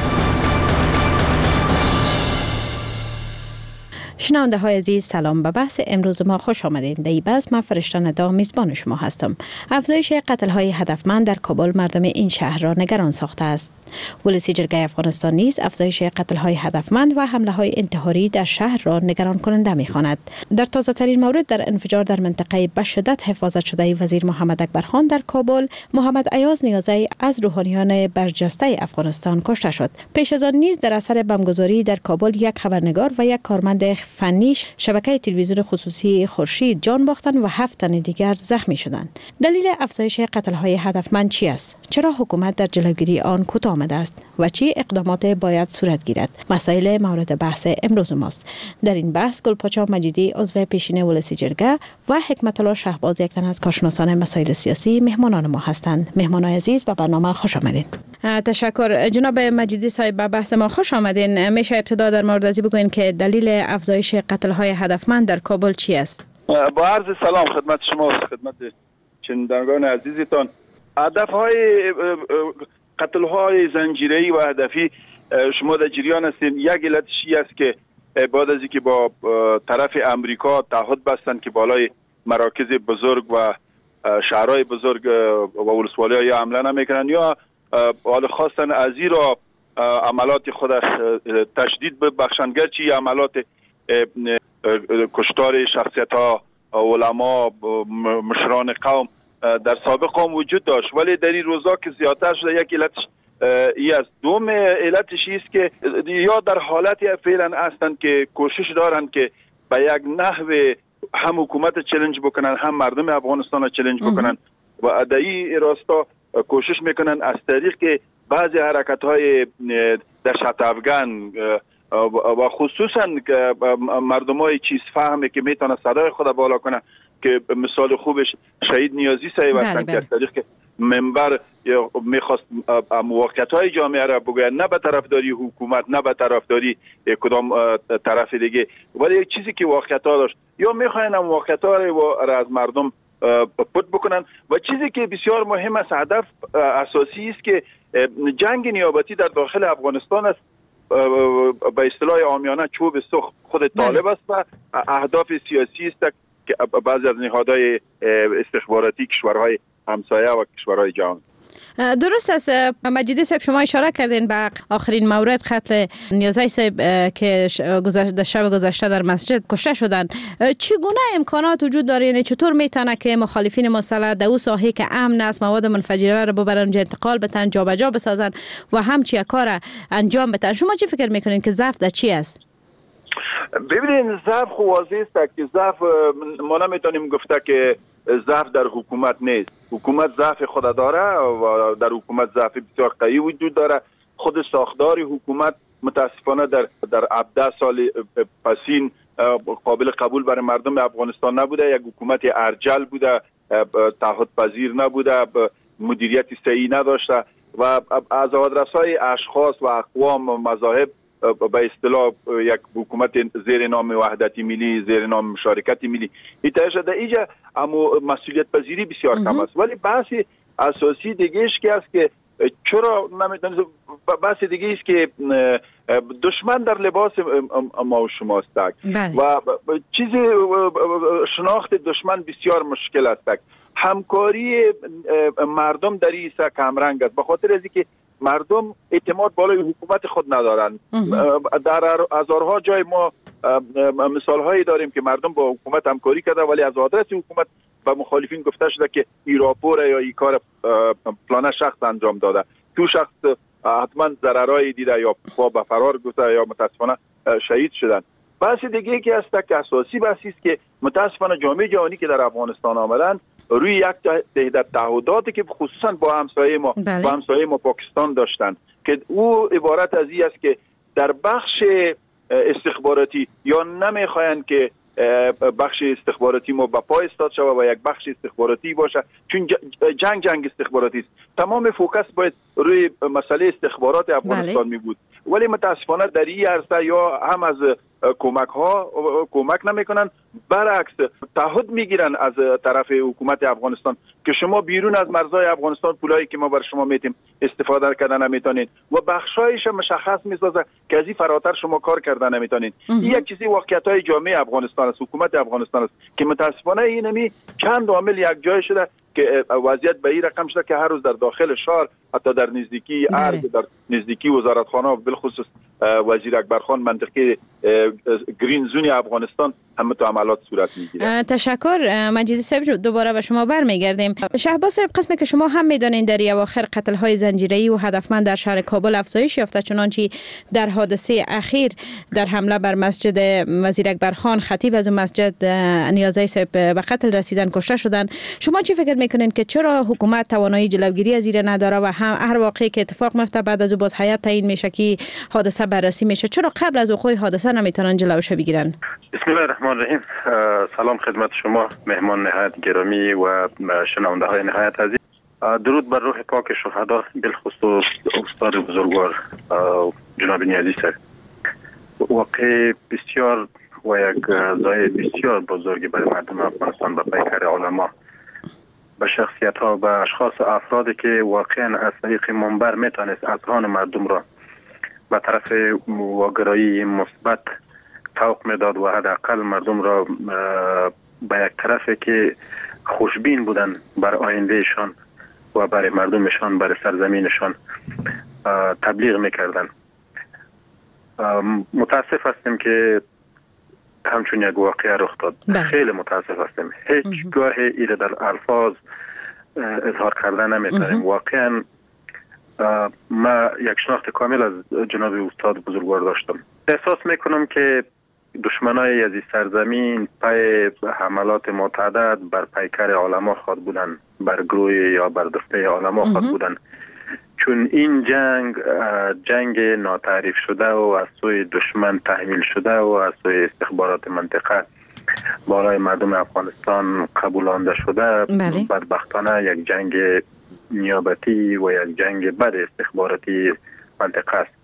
شنونده های عزیز سلام، به بحث امروز ما خوش آمدین. در این بحث من فرشته ندا میزبان شما هستم. افزایش قتل های هدفمند در کابل مردم این شهر را نگران ساخته است. ولسی جرگه افغانستان نیز افزایش قتل های هدفمند و حمله های انتحاری در شهر را نگران کننده می‌خواند. در تازه ترین مورد در انفجار در منطقه به شدت حفاظت شده وزیر محمد اکبرخان در کابل، محمد ایاز نیازی از روحانیان برجسته افغانستان کشته شد. پیش از آن نیز در اثر بمبگذاری در کابل یک خبرنگار و یک کارمند فنیش شبکه تلویزیون خصوصی خورشید جان باختند و هفت تن دیگر زخمی شدند. دلیل افزایش قتل های هدفمند چی است؟ چرا حکومت در جلوگیری آن کوتاه آمده است و چه اقدامات باید صورت گیرد؟ مسائل مورد بحث امروز ماست. در این بحث گلپاچا مجیدی عضو پیشین ولسی جرگه و حکمت الله شهباز یک تن از کارشناسان مسائل سیاسی مهمانان ما هستند. مهمانان عزیز به برنامه خوش آمدین. تشکر جناب مجیدی صاحب، به بحث ما خوش آمدین. میشه ابتدا در مورد ازی بگوین که دلیل افزایش قتل های هدفمند در کابل چی است؟ با عرض سلام خدمت شما، خدمت شنوندگان عزیزتان. هدف های قتل های زنجیره‌ای و هدفی شما در جریان هستین. یک علتش است که بعد از اینکه با طرف امریکا تعهد بستند که بالای مراکز بزرگ و شهرهای بزرگ و ولسوالی‌ها یا حمله نمیکنن یا حال خواستن از این را عملات خود تشدید ببخشند، گرچه عملات کشتار شخصیت ها، علما، مشران قوم در سابق هم وجود داشت، ولی در این روزا که زیادتر شده یک علت ای از دوم علتش است که یا در حالتی فعلا هستند که کوشش دارند که به یک نحو هم حکومت چالش بکنن هم مردم افغانستان چالش بکنن و در این راستا کوشش میکنن از طریق که بعضی حرکت های دهشت افغان و خصوصا مردم های چیز فهمه که میتونه صدای خود بالا کنه که مثال خوبش شهید نیازی صاحب هستن که از طریق منبر میخواست موقعیت های جامعه را بگوید، نه به طرفداری حکومت نه به طرفداری کدام طرف دیگه، ولی یک چیزی که واقعیت ها داشت یا میخواین واقعیت ها را از مردم پت بکنن. و چیزی که بسیار مهم است، هدف اساسی است که جنگ نیابتی در داخل افغانستان است به اصطلاح عامیانه چوب سخت خود طالب است و اهداف سیاسی است که بعضی از نهادهای استخباراتی کشورهای همسایه و کشورهای جهان. درست است مجیدی صاحب، شما اشاره کردین به آخرین مورد قتل نیازی صاحب که گذشته شب گذشته در مسجد کشته شدن. چگونه امکانات وجود داره، یعنی چطور میتونه که مخالفین مسلح در او ساحه که امن است مواد منفجره رو ببرن اونجا انتقال بدن، جابجا بسازن و همچی کار انجام بدن؟ شما چی فکر میکنین که ضعف در چی است؟ ببینید ضعف خو واضح است که ضعف ما نمیتونیم گفته که ضعف در حکومت نیست. حکومت ضعف خود داره و در حکومت ضعف بسیار قوی وجود داره. خود ساختار حکومت متاسفانه در در هفده سال پسین قابل قبول برای مردم افغانستان نبوده. یک حکومت ارجل بوده، تعهد پذیر نبوده، مدیریت صحیح نداشته و از آدرس‌های اشخاص و اقوام و مذاهب به اصطلاح یک حکومت زیر نام وحدت ملی، زیر نام مشارکت ملی ایتاش در اینجا اما مسئولیت پذیری بسیار کم است. ولی بحث اساسی دیگهش که است که چرا نمیتونید، بحث دیگه است که دشمن در لباس ما و شماست و چیز شناخت دشمن بسیار مشکل است. همکاری مردم در این سه کمرنگ است، به خاطر از اینکه مردم اعتماد بالای حکومت خود ندارن. در هزارها جای ما مثال هایی داریم که مردم با حکومت همکاری کرده ولی از آدرس حکومت به مخالفین گفته شده که این راپور یا این کار فلان شخص انجام داده، تو شخص حتما ضررایی دیده یا با به فرار گذاشته یا متاسفانه شهید شدن. بحث دیگه که است که اساسی بحثی است که متاسفانه جامعه جهانی که در افغانستان آمدن روی یک تهدید تعهداتی که خصوصا با همسایه ما بله. با همسایه ما پاکستان داشتن که او عبارت از این است که در بخش استخباراتی یا نمیخواین که بخش استخباراتی ما به پای استاد شود و یک بخش استخباراتی باشه، چون جنگ جنگ استخباراتی است. تمام فوکس باید روی مسئله استخبارات افغانستان بله. می بود، ولی متاسفانه در این عرصه یا هم از کمک ها کمک نمیکنن، برعکس تعهد میگیرن از طرف حکومت افغانستان که شما بیرون از مرزهای افغانستان پولایی که ما بر شما میتیم استفاده کردن نمیتونید و بخشایش مشخص میسازه که از این فراتر شما کار کردن نمیتونید. این یک چیزی واقعیت های جامعه افغانستان است، حکومت افغانستان است که متاسفانه اینمی چند عامل یک جای شده که وضعیت به این رقم شده که هر روز در داخل شهر، حتی در نزدیکی ارگ، در نزدیکی وزارتخانه و بالخصوص وزیر اکبرخان منطقه گرین زون افغانستان همه تو عملات صورت میگیره. تشکر مجیدی صاحب، دوباره به شما برمیگردیم. شهباز صاحب، قسمی که شما هم میدانین در اواخر قتل های زنجیره‌ای و هدفمند در شهر کابل افزایش یافته، چنانچه در حادثه اخیر در حمله بر مسجد وزیر اکبرخان خطیب از مسجد نیازی صاحب به قتل رسیدن، کشته شدن. شما چی فکر میکنین که چرا حکومت توانایی جلوگیری از این نداره و هم هر واقعی که اتفاق میفته بعد از او باز هیئت تعیین میشه که حادثه بررسی میشه، چرا قبل از وقوع حادثه نمیتونن جلوش بگیرن؟ بسم الله الرحمن الرحیم. سلام خدمت شما مهمان نهایت گرامی و شنونده های نهایت عزیز. درود بر روح پاک شهدا، بالخصوص استاد بزرگوار جناب نیازی صاحب. واقع بسیار و یک ضایعه بسیار بزرگی برای مردم افغانستان به پیکر علما، به شخصیت ها، به اشخاص و افرادی که واقعا از طریق منبر میتونست اذهان مردم را به طرف واگرایی مثبت سوق میداد و حداقل مردم را به یک طرفی که خوشبین بودن بر آیندهشان و برای مردمشان، برای سرزمینشان تبلیغ میکردن. متاسف هستیم که همچون یک واقعه رخ داد. خیلی متاسف هستیم. هیچ گاه ایره در الفاظ اظهار کردن نمیتونیم. واقعا ما یک شناخت کامل از جناب استاد بزرگوار داشتم. احساس میکنم که دشمنای از این سرزمین پای حملات متعدد بر پیکر علما خود بودن، بر گروه یا بر دسته علما خود بودن، چون این جنگ جنگ ناتعریف شده و از سوی دشمن تحمیل شده و از سوی استخبارات منطقه بالای مردم افغانستان قبولانده شده. بله. بدبختانه یک جنگ نیابتی و یک جنگ بد استخباراتی منطقه است.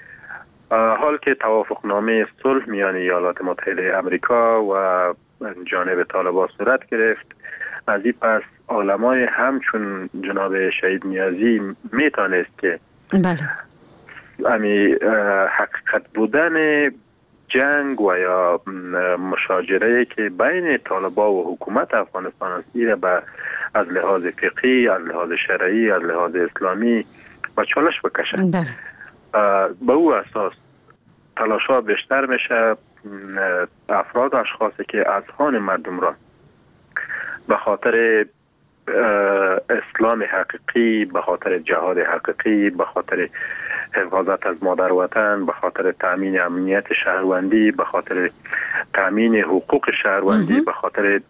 حال که توافقنامه صلح میان ایالات متحده امریکا و جانب طالبان صورت گرفت، از این پس علمای همچون جناب شهید نیازی میتونست که بله امی حقیقت بودن جنگ و یا مشاجره که بین طالبان و حکومت افغانستان است، ایره به از لحاظ فقهی، از لحاظ شرعی، از لحاظ اسلامی و چالش بکشن. بله. به او اساس تلاش‌ها بیشتر میشه. افراد اشخاصی که اذهان مردم را به خاطر اسلام حقیقی، به خاطر جهاد حقیقی، به خاطر حفاظت از مادر وطن، به خاطر تامین امنیت شهروندی، به خاطر تامین حقوق شهروندی، به خاطر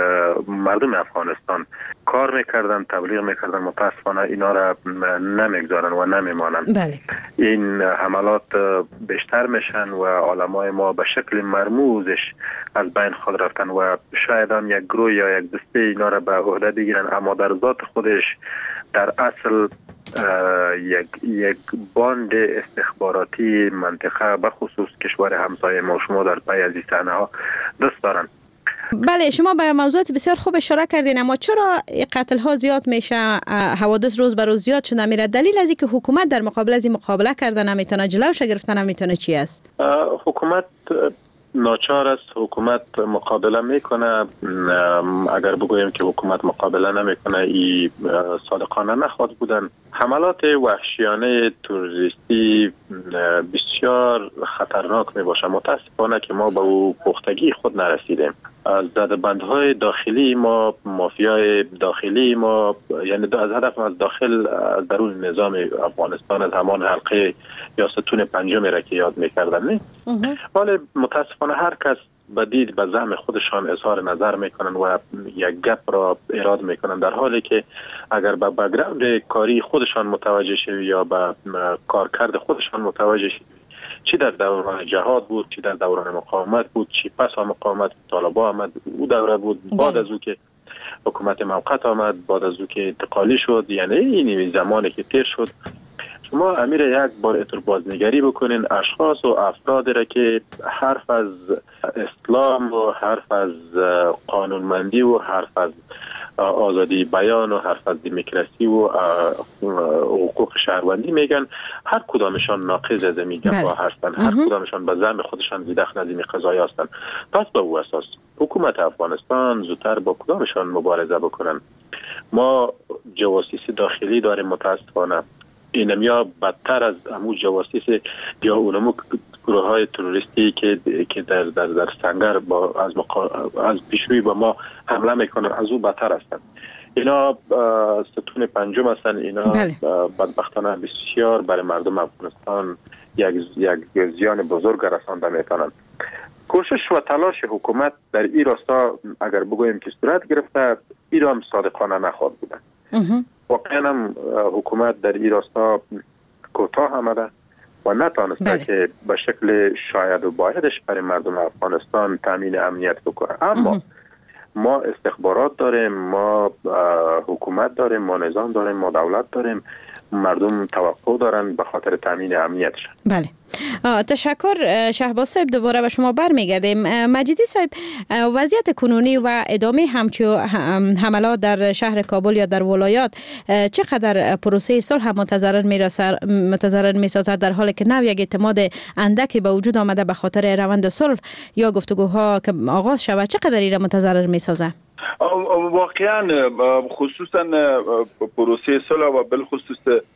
مردم افغانستان کار میکردن، تبلیغ میکردن، متاسفانه اینا را نمیگذارن و نمیمانن. بله. این حملات بیشتر میشن و علمای ما به شکل مرموزش از بین خود رفتن و شاید هم یک گروه یا یک دسته اینا را به عهده بگیرن، اما در ذات خودش در اصل یک یک باند استخباراتی منطقه به خصوص کشور همسایه ما شما در پی از این صحنه ها دست دارن. بله، شما به موضوعات بسیار خوب اشاره کردین، اما چرا قتل ها زیاد میشه، حوادث روز به روز زیاد شده میره؟ دلیل از اینکه حکومت در مقابل از این مقابله کردن نمیتونه، جلوش گرفتن نمیتونه چی است؟ حکومت ناچار است، حکومت مقابله میکنه. اگر بگویم که حکومت مقابله نمیکنه، این صادقانه نخواهد بودن. حملات وحشیانه تروریستی بسیار خطرناک می باشه. متاسفانه که ما به او پختگی خود نرسیدیم. از زدبندهای داخلی ما، مافیای داخلی ما، یعنی از هدف از داخل، از درون نظام افغانستان، از همان حلقه یا ستون پنجم را که یاد میکردن، ولی متاسفانه هر کس بدید به زعم خودشان اظهار نظر میکنن و یک گپ را ایراد میکنن، در حالی که اگر به بک‌گراند کاری خودشان متوجه شوی یا به کارکرد خودشان متوجه شوی، چی در دوران جهاد بود، چی در دوران مقاومت بود، چی پس از مقاومت طالبان آمد، او دوره بود، بعد از او که حکومت موقت آمد، بعد از او که انتقالی شد، یعنی این زمانی که تیر شد، شما امیر یک بار اتر بازنگری بکنین اشخاص و افراد را که حرف از اسلام و حرف از قانونمندی و حرف از آزادی بیان و حرف از دموکراسی و حقوق شهروندی میگن، هر کدامشان ناقض از این گپ‌ها هستن، هر کدامشان به زعم خودشان زیدخ نظیم قضایی هستن. پس به او اساس حکومت افغانستان زودتر با کدامشان مبارزه بکنن. ما جواسیس داخلی داریم، متاسفانه اینم یا بدتر از امو جواسیس یا اونمو گروه های تروریستی که که در در در سنگر با از مقا... از پیشروی با ما حمله میکنن، از او بدتر هستند. اینا ستون پنجم هستن. اینا بدبختانه بسیار برای مردم افغانستان یک یک زیان بزرگ رسانده میتونن. کوشش و تلاش حکومت در این راستا اگر بگوییم که صورت گرفته، ایران صادقانه نخواهد بودن. واقعا هم حکومت در این راستا کوتاه آمده و نتانسته که به شکل شاید و بایدش برای مردم افغانستان تامین امنیت بکنه. اما ما استخبارات داریم، ما حکومت داریم، ما نظام داریم، ما دولت داریم، مردم توقع دارن به خاطر تامین امنیتش. بله، تشکر. شهباز صاحب دوباره به شما برمیگردیم. مجیدی صاحب، وضعیت کنونی و ادامه همچو حملات در شهر کابل یا در ولایات چقدر پروسه صلح متضرر میرسه متضرر میسازد، در حالی که نو یک اعتماد اندکی به وجود آمده به خاطر روند صلح یا گفتگوها که آغاز شود، چقدر این متضرر میسازه؟ واقعا خصوصا پروسه صلح و بالخصوص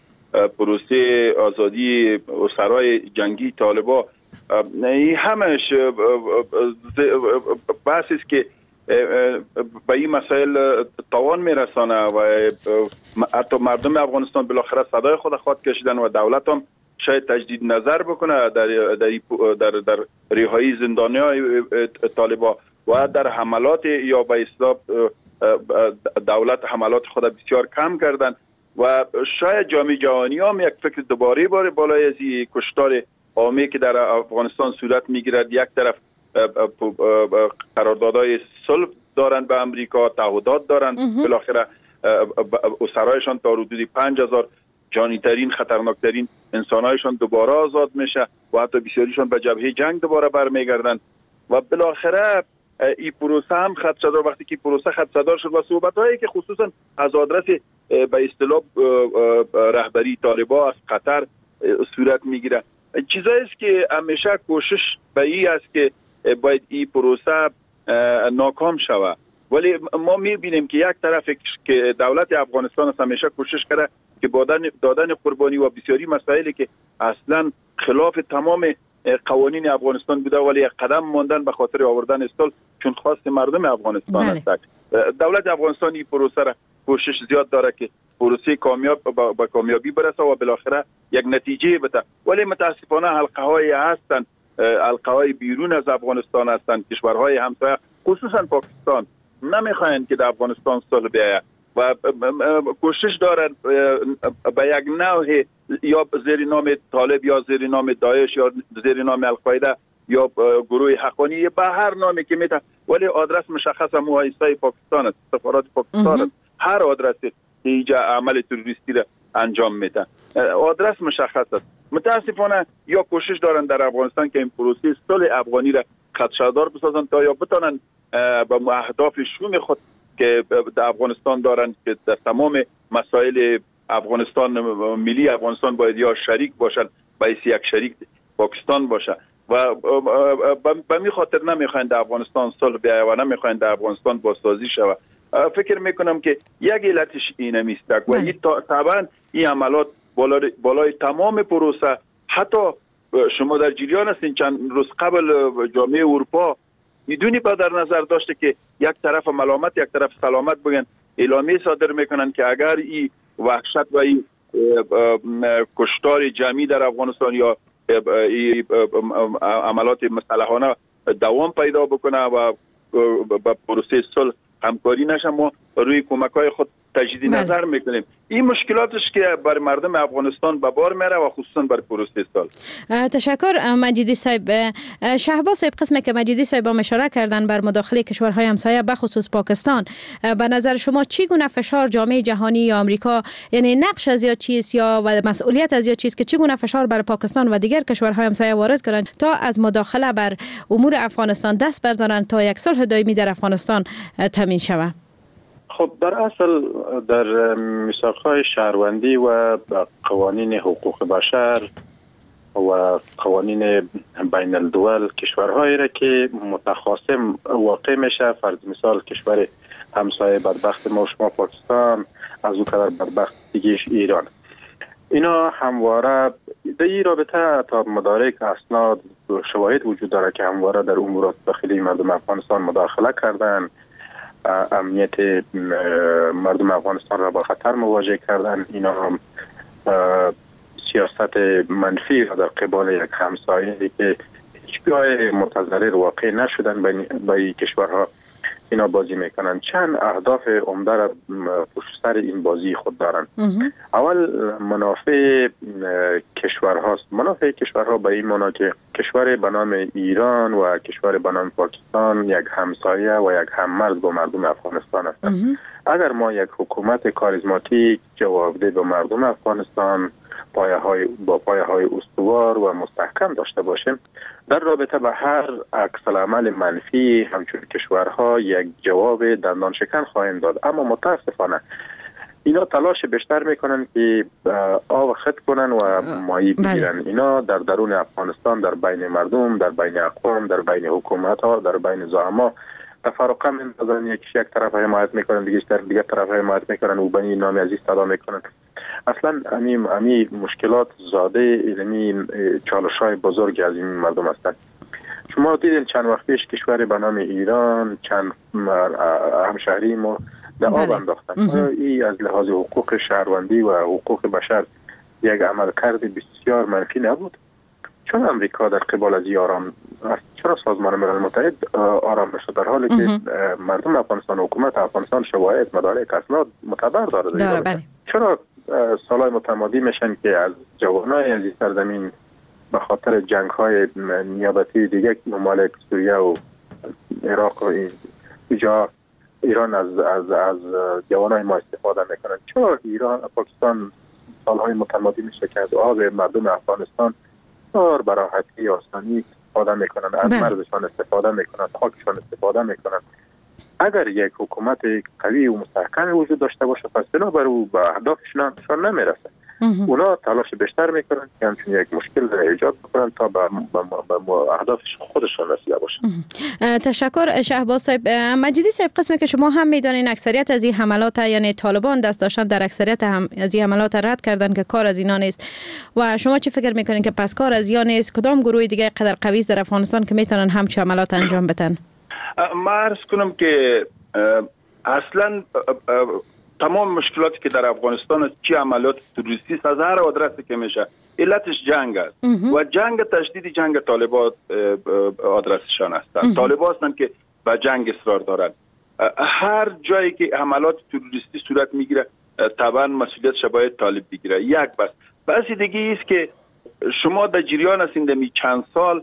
پروسه آزادی اسرای جنگی طالبان، این همش بحث است که به این مسائل تاوان میرسانه و حتی مردم افغانستان بالاخره صدای خود خواد کشیدن و دولت هم شاید تجدید نظر بکنه در در در, در رهایی زندانیای طالبان و در حملات یا به اصطلاح دولت حملات خود بسیار کم کردن و شاید جامعه جهانی هم یک فکر دوباره باره بالای از این کشتار عامی که در افغانستان صورت میگیرد. یک طرف قراردادهای صلح دارن به امریکا، تعهدات دارن، بالاخره اسرایشان تا حدود پنج هزار جانی ترین خطرناکترین انسانایشان دوباره آزاد میشه و حتی بسیاریشان به جبهه جنگ دوباره برمیگردن و بالاخره این پروسه هم خط صدار وقتی که پروسه خط صدار شد و صحبت‌هایی که خصوصا از آدرس به اصطلاح رهبری طالبان از قطر صورت میگیره، چیزایی است که همیشه کوشش به این است که باید این پروسه ناکام شود، ولی ما میبینیم که یک طرف که دولت افغانستان است همیشه کوشش کرده که دادن قربانی و بسیاری مسائلی که اصلا خلاف تمام قوانین افغانستان بوده ولی یک قدم ماندن به خاطر آوردن صلح چون خواست مردم افغانستان است. دولت افغانستان این پروسه را کوشش زیاد داره که پروسه کامیاب با کامیابی برسه و بالاخره یک نتیجه بده، ولی متاسفانه حلقه های هستند، حلقه های بیرون از افغانستان هستند، کشورهای همسایه خصوصا پاکستان نمیخواهند که در افغانستان صلح بیاید و کوشش دارن به یک نوع یا زیر نام طالب یا زیر نام داعش یا زیر نام القاعده یا گروه حقانی به هر نامی که میتونه، ولی آدرس مشخص مؤسسه پاکستان است، سفارت پاکستان است، هر آدرسی که اینجا عمل تروریستی را انجام میده آدرس مشخص است. متاسفانه یا کوشش دارن در افغانستان که این پروسه صلح افغانی را خدشه‌دار بسازن تا یا بتونن به اهداف شوم خود که در افغانستان دارن که در تمام مسائل افغانستان ملی افغانستان باید یا شریک باشن باید یک شریک پاکستان باشه و به می خاطر نمیخواین در افغانستان صلح بیاید و نمیخواین در افغانستان بازسازی شود. فکر میکنم که یک علتش اینه میستک و این طبعا این عملات بالای, بالای تمام پروسه، حتی شما در جریان هستین چند روز قبل جامعه اروپا میدونی با در نظر داشته که یک طرف ملامت یک طرف سلامت بگن اعلامیه صادر میکنن که اگر این وحشت و این کشتار جمعی در افغانستان یا عملات مسلحانه دوام پیدا بکنه و با پروسه صلح همکاری نشه ما روی کمک‌های خود تجدید نظر میکنیم. این مشکلاتش که بر مردم افغانستان به بار میره و خصوصا بر پروسه صلح. تشکر مجیدی صاحب. شهباز صاحب، قسمی که مجیدی صاحب هم اشاره کردن بر مداخله کشورهای همسایه به خصوص پاکستان، به نظر شما چی گونه فشار جامعه جهانی یا آمریکا، یعنی نقش از یا چیز یا و مسئولیت از یا چیز که چی گونه فشار بر پاکستان و دیگر کشورهای همسایه وارد کنند تا از مداخله بر امور افغانستان دست بردارند تا یک صلح دائمی در افغانستان تامین شود؟ خب در اصل در میثاق‌های شهروندی و قوانین حقوق بشر و قوانین بین الدول کشورهایی را که متخاصم واقع میشه، فرض مثال کشور همسایه بدبخت ما شما پاکستان، از او کدر بدبخت دیگهش ایران، اینا همواره در این رابطه تا مدارک اسناد شواهد وجود داره که همواره در امورات داخلی مردم افغانستان مداخله کردن، امنیت مردم افغانستان را با خطر مواجه کردن. اینا هم سیاست منفی در قبال یک همسایه که هیچ گاه متضرر واقع نشدن با این کشورها اینا بازی میکنن. چند اهداف عمده را پشت سر این بازی خود دارن. اول منافع کشورهاست. منافع کشورها به این معنا که کشور به نام ایران و کشور به نام پاکستان یک همسایه و یک هممرز با مردم افغانستان هستند. اگر ما یک حکومت کاریزماتیک جوابده به مردم افغانستان پایه های با پایه های استوار و مستحکم داشته باشیم، در رابطه به هر عکس العمل منفی همچون کشورها یک جواب دندان شکن خواهیم داد. اما متاسفانه اینا تلاش بیشتر میکنن که آب خط کنن و مایی بگیرن. اینا در درون افغانستان در بین مردم، در بین اقوام، در بین حکومت ها، در بین زعما تفرقه میندازن. یکیش یک طرف حمایت میکنن، دیگهش در دیگه طرف حمایت میکنن و بنی نام عزیز صدا میکنن. اصلا همین همین مشکلات زاده علمی چالش‌های بزرگی از این مردم هستند. شما دیدین چند وقت پیش کشور به نام ایران چند همشهری ما در آب انداختن. این از لحاظ حقوق شهروندی و حقوق بشر یک عملکرد بسیار منفی نبود؟ چون امریکا در قبال از این آرام است؟ چرا سازمان ملل متحد آرام نشد در حالی که مردم افغانستان و حکومت افغانستان شواهد مدارک اسناد معتبر داره؟ داره بله. چرا سالهای متمادی میشن که از جوانای از این سرزمین به خاطر جنگ های نیابتی دیگه ممالک سوریه و عراق و اینجا ایران از از از جوانای ما استفاده میکنن؟ چرا ایران پاکستان سالهای متمادی میشه که از آب مردم افغانستان بسیار به راحتی آسانی استفاده میکنن، از مرزشان استفاده میکنن، خاکشان استفاده میکنن؟ اگر یک حکومت قوی و مستحکم وجود داشته باشه پس بنابر او به اهدافشان نمیرسه. اونا تلاش بیشتر میکنن که همچون یک مشکل را ایجاد بکنن تا به اهداف خودشان رسیده باشن. تشکر شهباز صاحب. مجیدی صاحب، قسمی که شما هم میدانین اکثریت از این حملات، یعنی طالبان دست داشتن در اکثریت هم از این حملات رد کردن که کار از اینا نیست، و شما چه فکر میکنین که پس کار از اینا نیست؟ کدام گروه دیگه قدر قوی در افغانستان که میتونن همچین حملات انجام بدن؟ ما عرض کنم که اصلا تمام مشکلاتی که در افغانستان است، چی عملیات تروریستی از هر آدرسی که میشه، علتش جنگ است و جنگ تشدید جنگ طالبان آدرسشان است. طالبان هستند که به جنگ اصرار دارند. هر جایی که عملیات تروریستی صورت میگیره طبعا مسئولیتش باید طالب بگیره. یک بس بس دیگه است که شما در جریان هستید می چند سال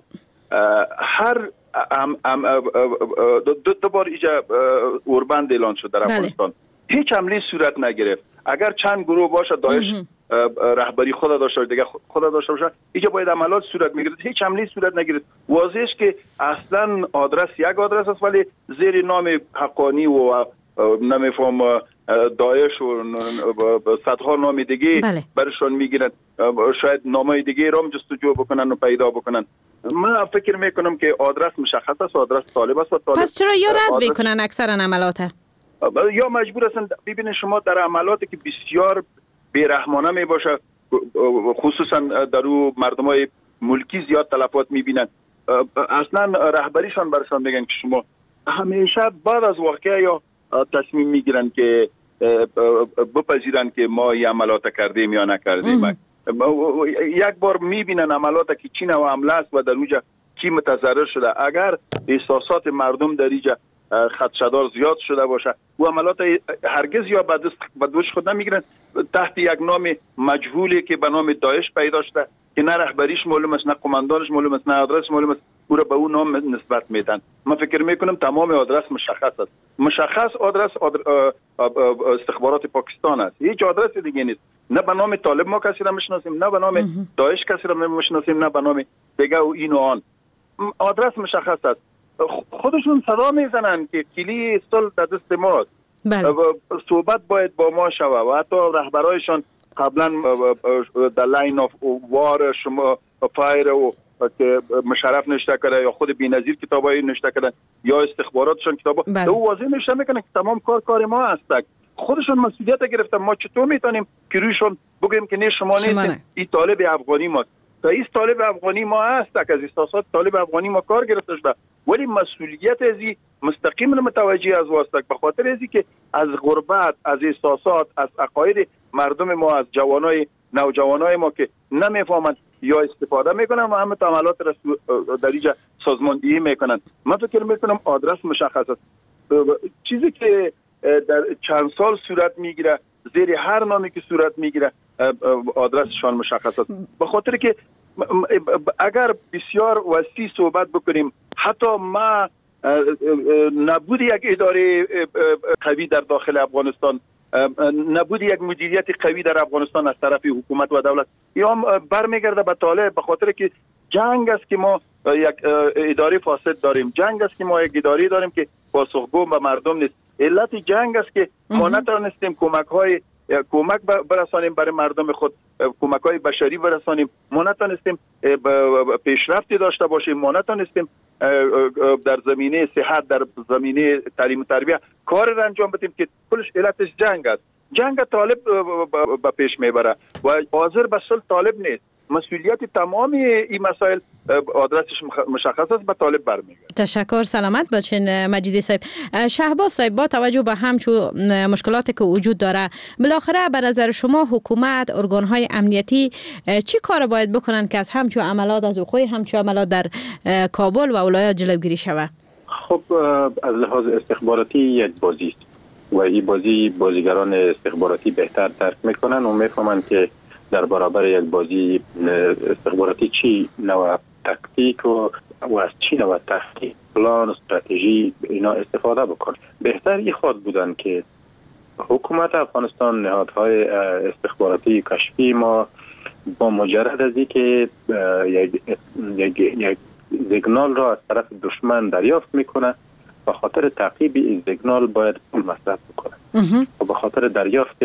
هر ام ام دو, دو بار ایجا اوربند اعلان شد در افغانستان، هیچ حمله صورت نگرفت. اگر چند گروه باشه داعش رهبری خود داشته دیگه خود داشته باشه، اینجا باید عملیات صورت میگیره، هیچ حمله صورت نگرفت. واضحه که اصلا آدرس یک آدرس است ولی زیر نام حقانی و نمیفهم داعش و صدها نام دیگه بله. برشون میگیرن، شاید نامای دیگه را جستجو بکنن و پیدا بکنن. من فکر میکنم که آدرس مشخص است، آدرس طالب است و طالب. پس چرا یا رد میکنن اکثرا عملات؟ یا مجبور هستن. ببینید شما در عملاتی که بسیار بیرحمانه می باشه، خصوصا در او مردمای ملکی زیاد تلفات میبینن، اصلا رهبریشان برشان میگن که شما همیشه بعد از واقعه یا تصمیم میگیرن که بپذیرن که ما این عملات کردیم یا نکردیم. یک بار میبینن عملات که چی نوع عمله است و در اونجا کی متضرر شده. اگر احساسات مردم در اینجا خدشه‌دار زیاد شده باشه و عملات هرگز یا به دوش خود نمیگیرن، تحت یک نام مجهولی که به نام داعش پیدا شده که نه رهبریش معلوم است، نه قماندانش معلوم است، نه آدرس معلوم است، او را به اون نام نسبت میدن. من فکر میکنم تمام آدرس مشخص است. مشخص آدرس استخبارات پاکستان است، هیچ آدرس دیگه نیست. نه به نام طالب ما کسی را میشناسیم، نه به نام داعش کسی را میشناسیم، نه به نام دیگه و این و آن. آدرس مشخص است. خودشون صدا میزنن که کلی صلح در دست ماست. بله. صحبت باید با ما شوه و حتی رهبرایشان قبلا در لاین آف وار شما فایر و که مشرف نشته کرده یا خود بی‌نظیر کتابای نشته کرده یا استخباراتشان کتابا بله. دو واضح نشته میکنه که تمام کار کار ما هست. خودشون مسئولیت گرفتن. ما چطور میتونیم که رویشون بگیم که نه شما نیستید، این طالب افغانی ماست. تا این طالب افغانی ما هست که از احساسات طالب افغانی ما کار گرفته شده، ولی مسئولیت از این مستقیم متوجه از واسطه به خاطر ازی که از غربت، از احساسات، از عقاید مردم ما، از جوانای نوجوانای ما که نمیفهمند یا استفاده میکنن و همه عملات را در اینجا سازماندهی میکنن. من فکر میکنم آدرس مشخص است. چیزی که در چند سال صورت میگیره، زیر هر نامی که صورت میگیره آدرسشان مشخص است. به خاطر که اگر بسیار وسیع صحبت بکنیم، حتی ما نبود یک اداره قوی در داخل افغانستان، نبود یک مدیریت قوی در افغانستان از طرف حکومت و دولت، یا برمیگرده به طالب. به خاطر که جنگ است که ما یک اداره فاسد داریم، جنگ است که ما یک اداره داریم که پاسخگو به مردم نیست. علت جنگ است که ما نتوانستیم کمک های کمک برسانیم برای مردم خود، کمک های بشری برسانیم، ما نتوانستیم پیشرفتی داشته باشیم، ما نتوانستیم در زمینه صحت، در زمینه تعلیم و تربیت کار را انجام بدیم که کلش علتش جنگ است. جنگ طالب به پیش میبره و حاضر به صلح طالب نیست. مسئولیت تمام این مسائل آدرسش مشخص است، به طالب برمیگرده. تشکر، سلامت باشین مجیدی صاحب. شهباز صاحب، با توجه به همچو مشکلاتی که وجود داره، بالاخره به نظر شما حکومت، ارگان‌های امنیتی چی کار باید بکنن که از همچو عملات، از وقوع همچو عملات در کابل و ولایات جلوگیری شود؟ خب از لحاظ استخباراتی یک بازی است و این بازی بازیگران استخباراتی بهتر درک میکنن و میفهمن که در برابر یک بازی استخباراتی چی نوع تکتیک و, و از چی نوع تحقیق، پلان، استراتژی اینا استفاده بکن. بهتر این خود بودن که حکومت افغانستان، نهادهای استخباراتی کشفی ما با مجرد از اینکه یک یک یک سیگنال را از طرف دشمن دریافت میکنه، به خاطر تعقیب این سیگنال باید پول مصرف بکنه و به خاطر دریافت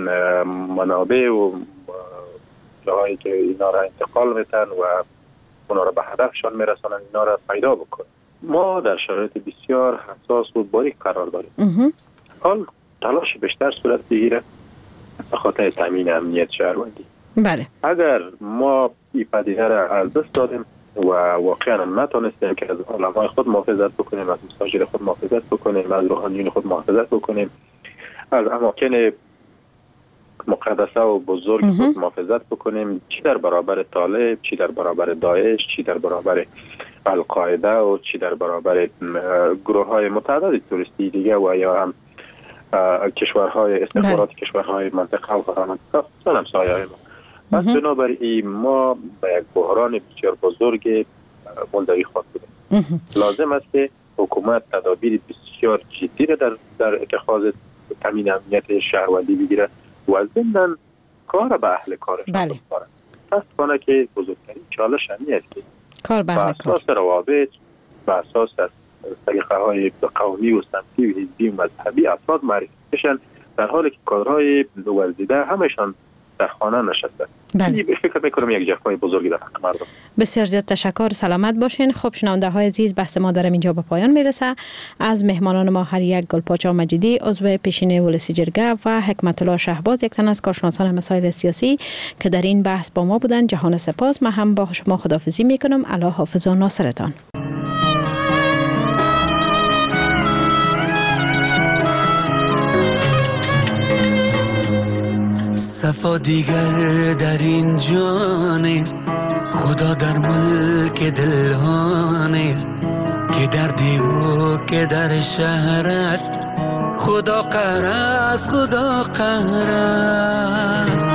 منابع و جاهایی که اینا را انتقال میتن و اونا را به هدفشان میرسانن اینا را پیدا بکنه. ما در شرایط بسیار حساس و باریک قرار داریم. حال تلاش بیشتر صورت بگیره به خاطر تامین امنیت شهروندی. بله. اگر ما این پدیده را از دست دادیم و واقعا نتونستیم که از علمای خود محافظت بکنیم، از مساجد خود محافظت بکنیم، از روحانیون خود محافظت بکنیم، از اماکن مقدسه و بزرگ خود محافظت بکنیم، چی در برابر طالب، چی در برابر داعش، چی در برابر القاعده و چی در برابر گروه های متعدد توریستی دیگه و یا هم کشورهای استخبارات کشورهای منطقه و فرامنطقه سنم سایه های ما. پس بنابراین ما به یک بحران بسیار بزرگ ملدوی خواهد بودیم. لازم است که حکومت تدابیر بسیار جدی را در, در اتخاذ تامین امنیت شهروندی بگیره و ضمناً کار به اهل کارش بله. بکنه. پس کنه که بزرگترین چالش همی است که کار به اهل کار، اساس روابط، به اساس طریقه های قومی و سمتی و حزبی و مذهبی افراد معرفی بشن، در حالی که کارهای ورزیده همشان در خانه نشسته. بله. فکر میکنم یک جفای بزرگی در حق مردم. بسیار زیاد تشکر، سلامت باشین. خب شنونده های عزیز، بحث ما در اینجا به پایان میرسه. از مهمانان ما هر یک گلپاچا مجیدی عضو پیشین ولسی جرگه و حکمت الله شهباز، یک تن از کارشناسان مسائل سیاسی که در این بحث با ما بودن، جهان سپاس. من هم با شما خداحافظی میکنم. الله حافظ و ناصرتان. صفا دیگر در این جان است، خدا در ملک دلها نیست، که در دیو که در شهر است، خدا قهر است، خدا قهر است.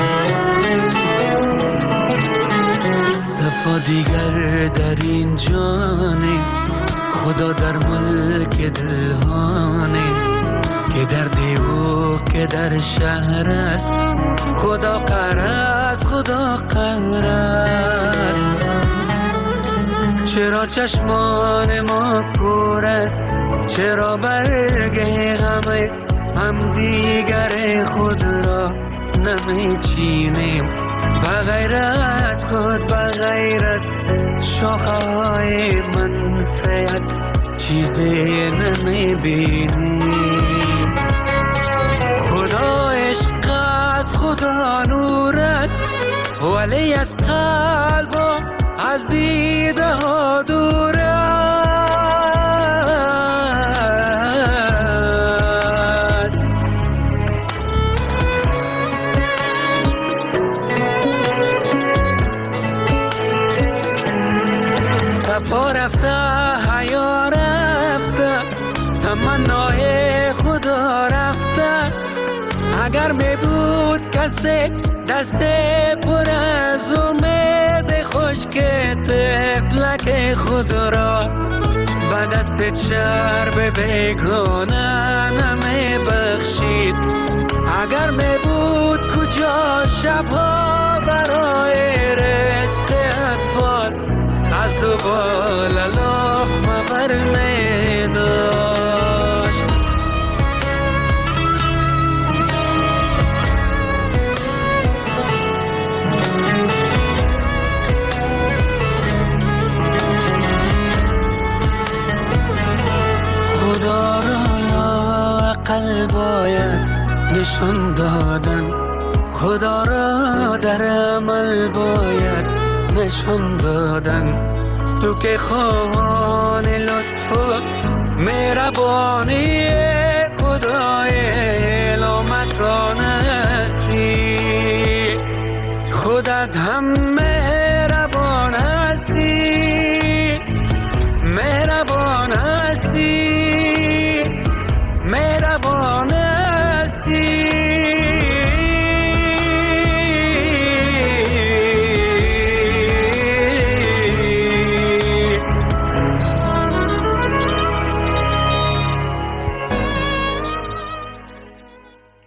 صفا دیگر در این جان است، خدا در ملک دلها نیست، که در دیو که در شهر است، خدا قهر است، خدا قهر است. چرا چشمان ما کور است، چرا برگ غم هم دیگر خود را نمی چینیم، بغیر از خود، بغیر از شاخه های منفعت چیزی نمی بینیم. خدا عشق است، خدا نور است، ولی از قلب و از دیده ها دور است. صفا رفته، حیا رفته، تمنای خدا رفته. اگر می بود کسی دست پر از امید خشک طفلک خود را به دست چرب بیگانه نمی بخشید. اگر می بود کجا شبها برای رزق اطفال از زبال لقمه بر می داشت. خدا را عقل باید نشان دادن، خدا را در عمل باید نشان دادن. تو که خواهان لطف و مهربانی خدای علامتان هستی. خودت هم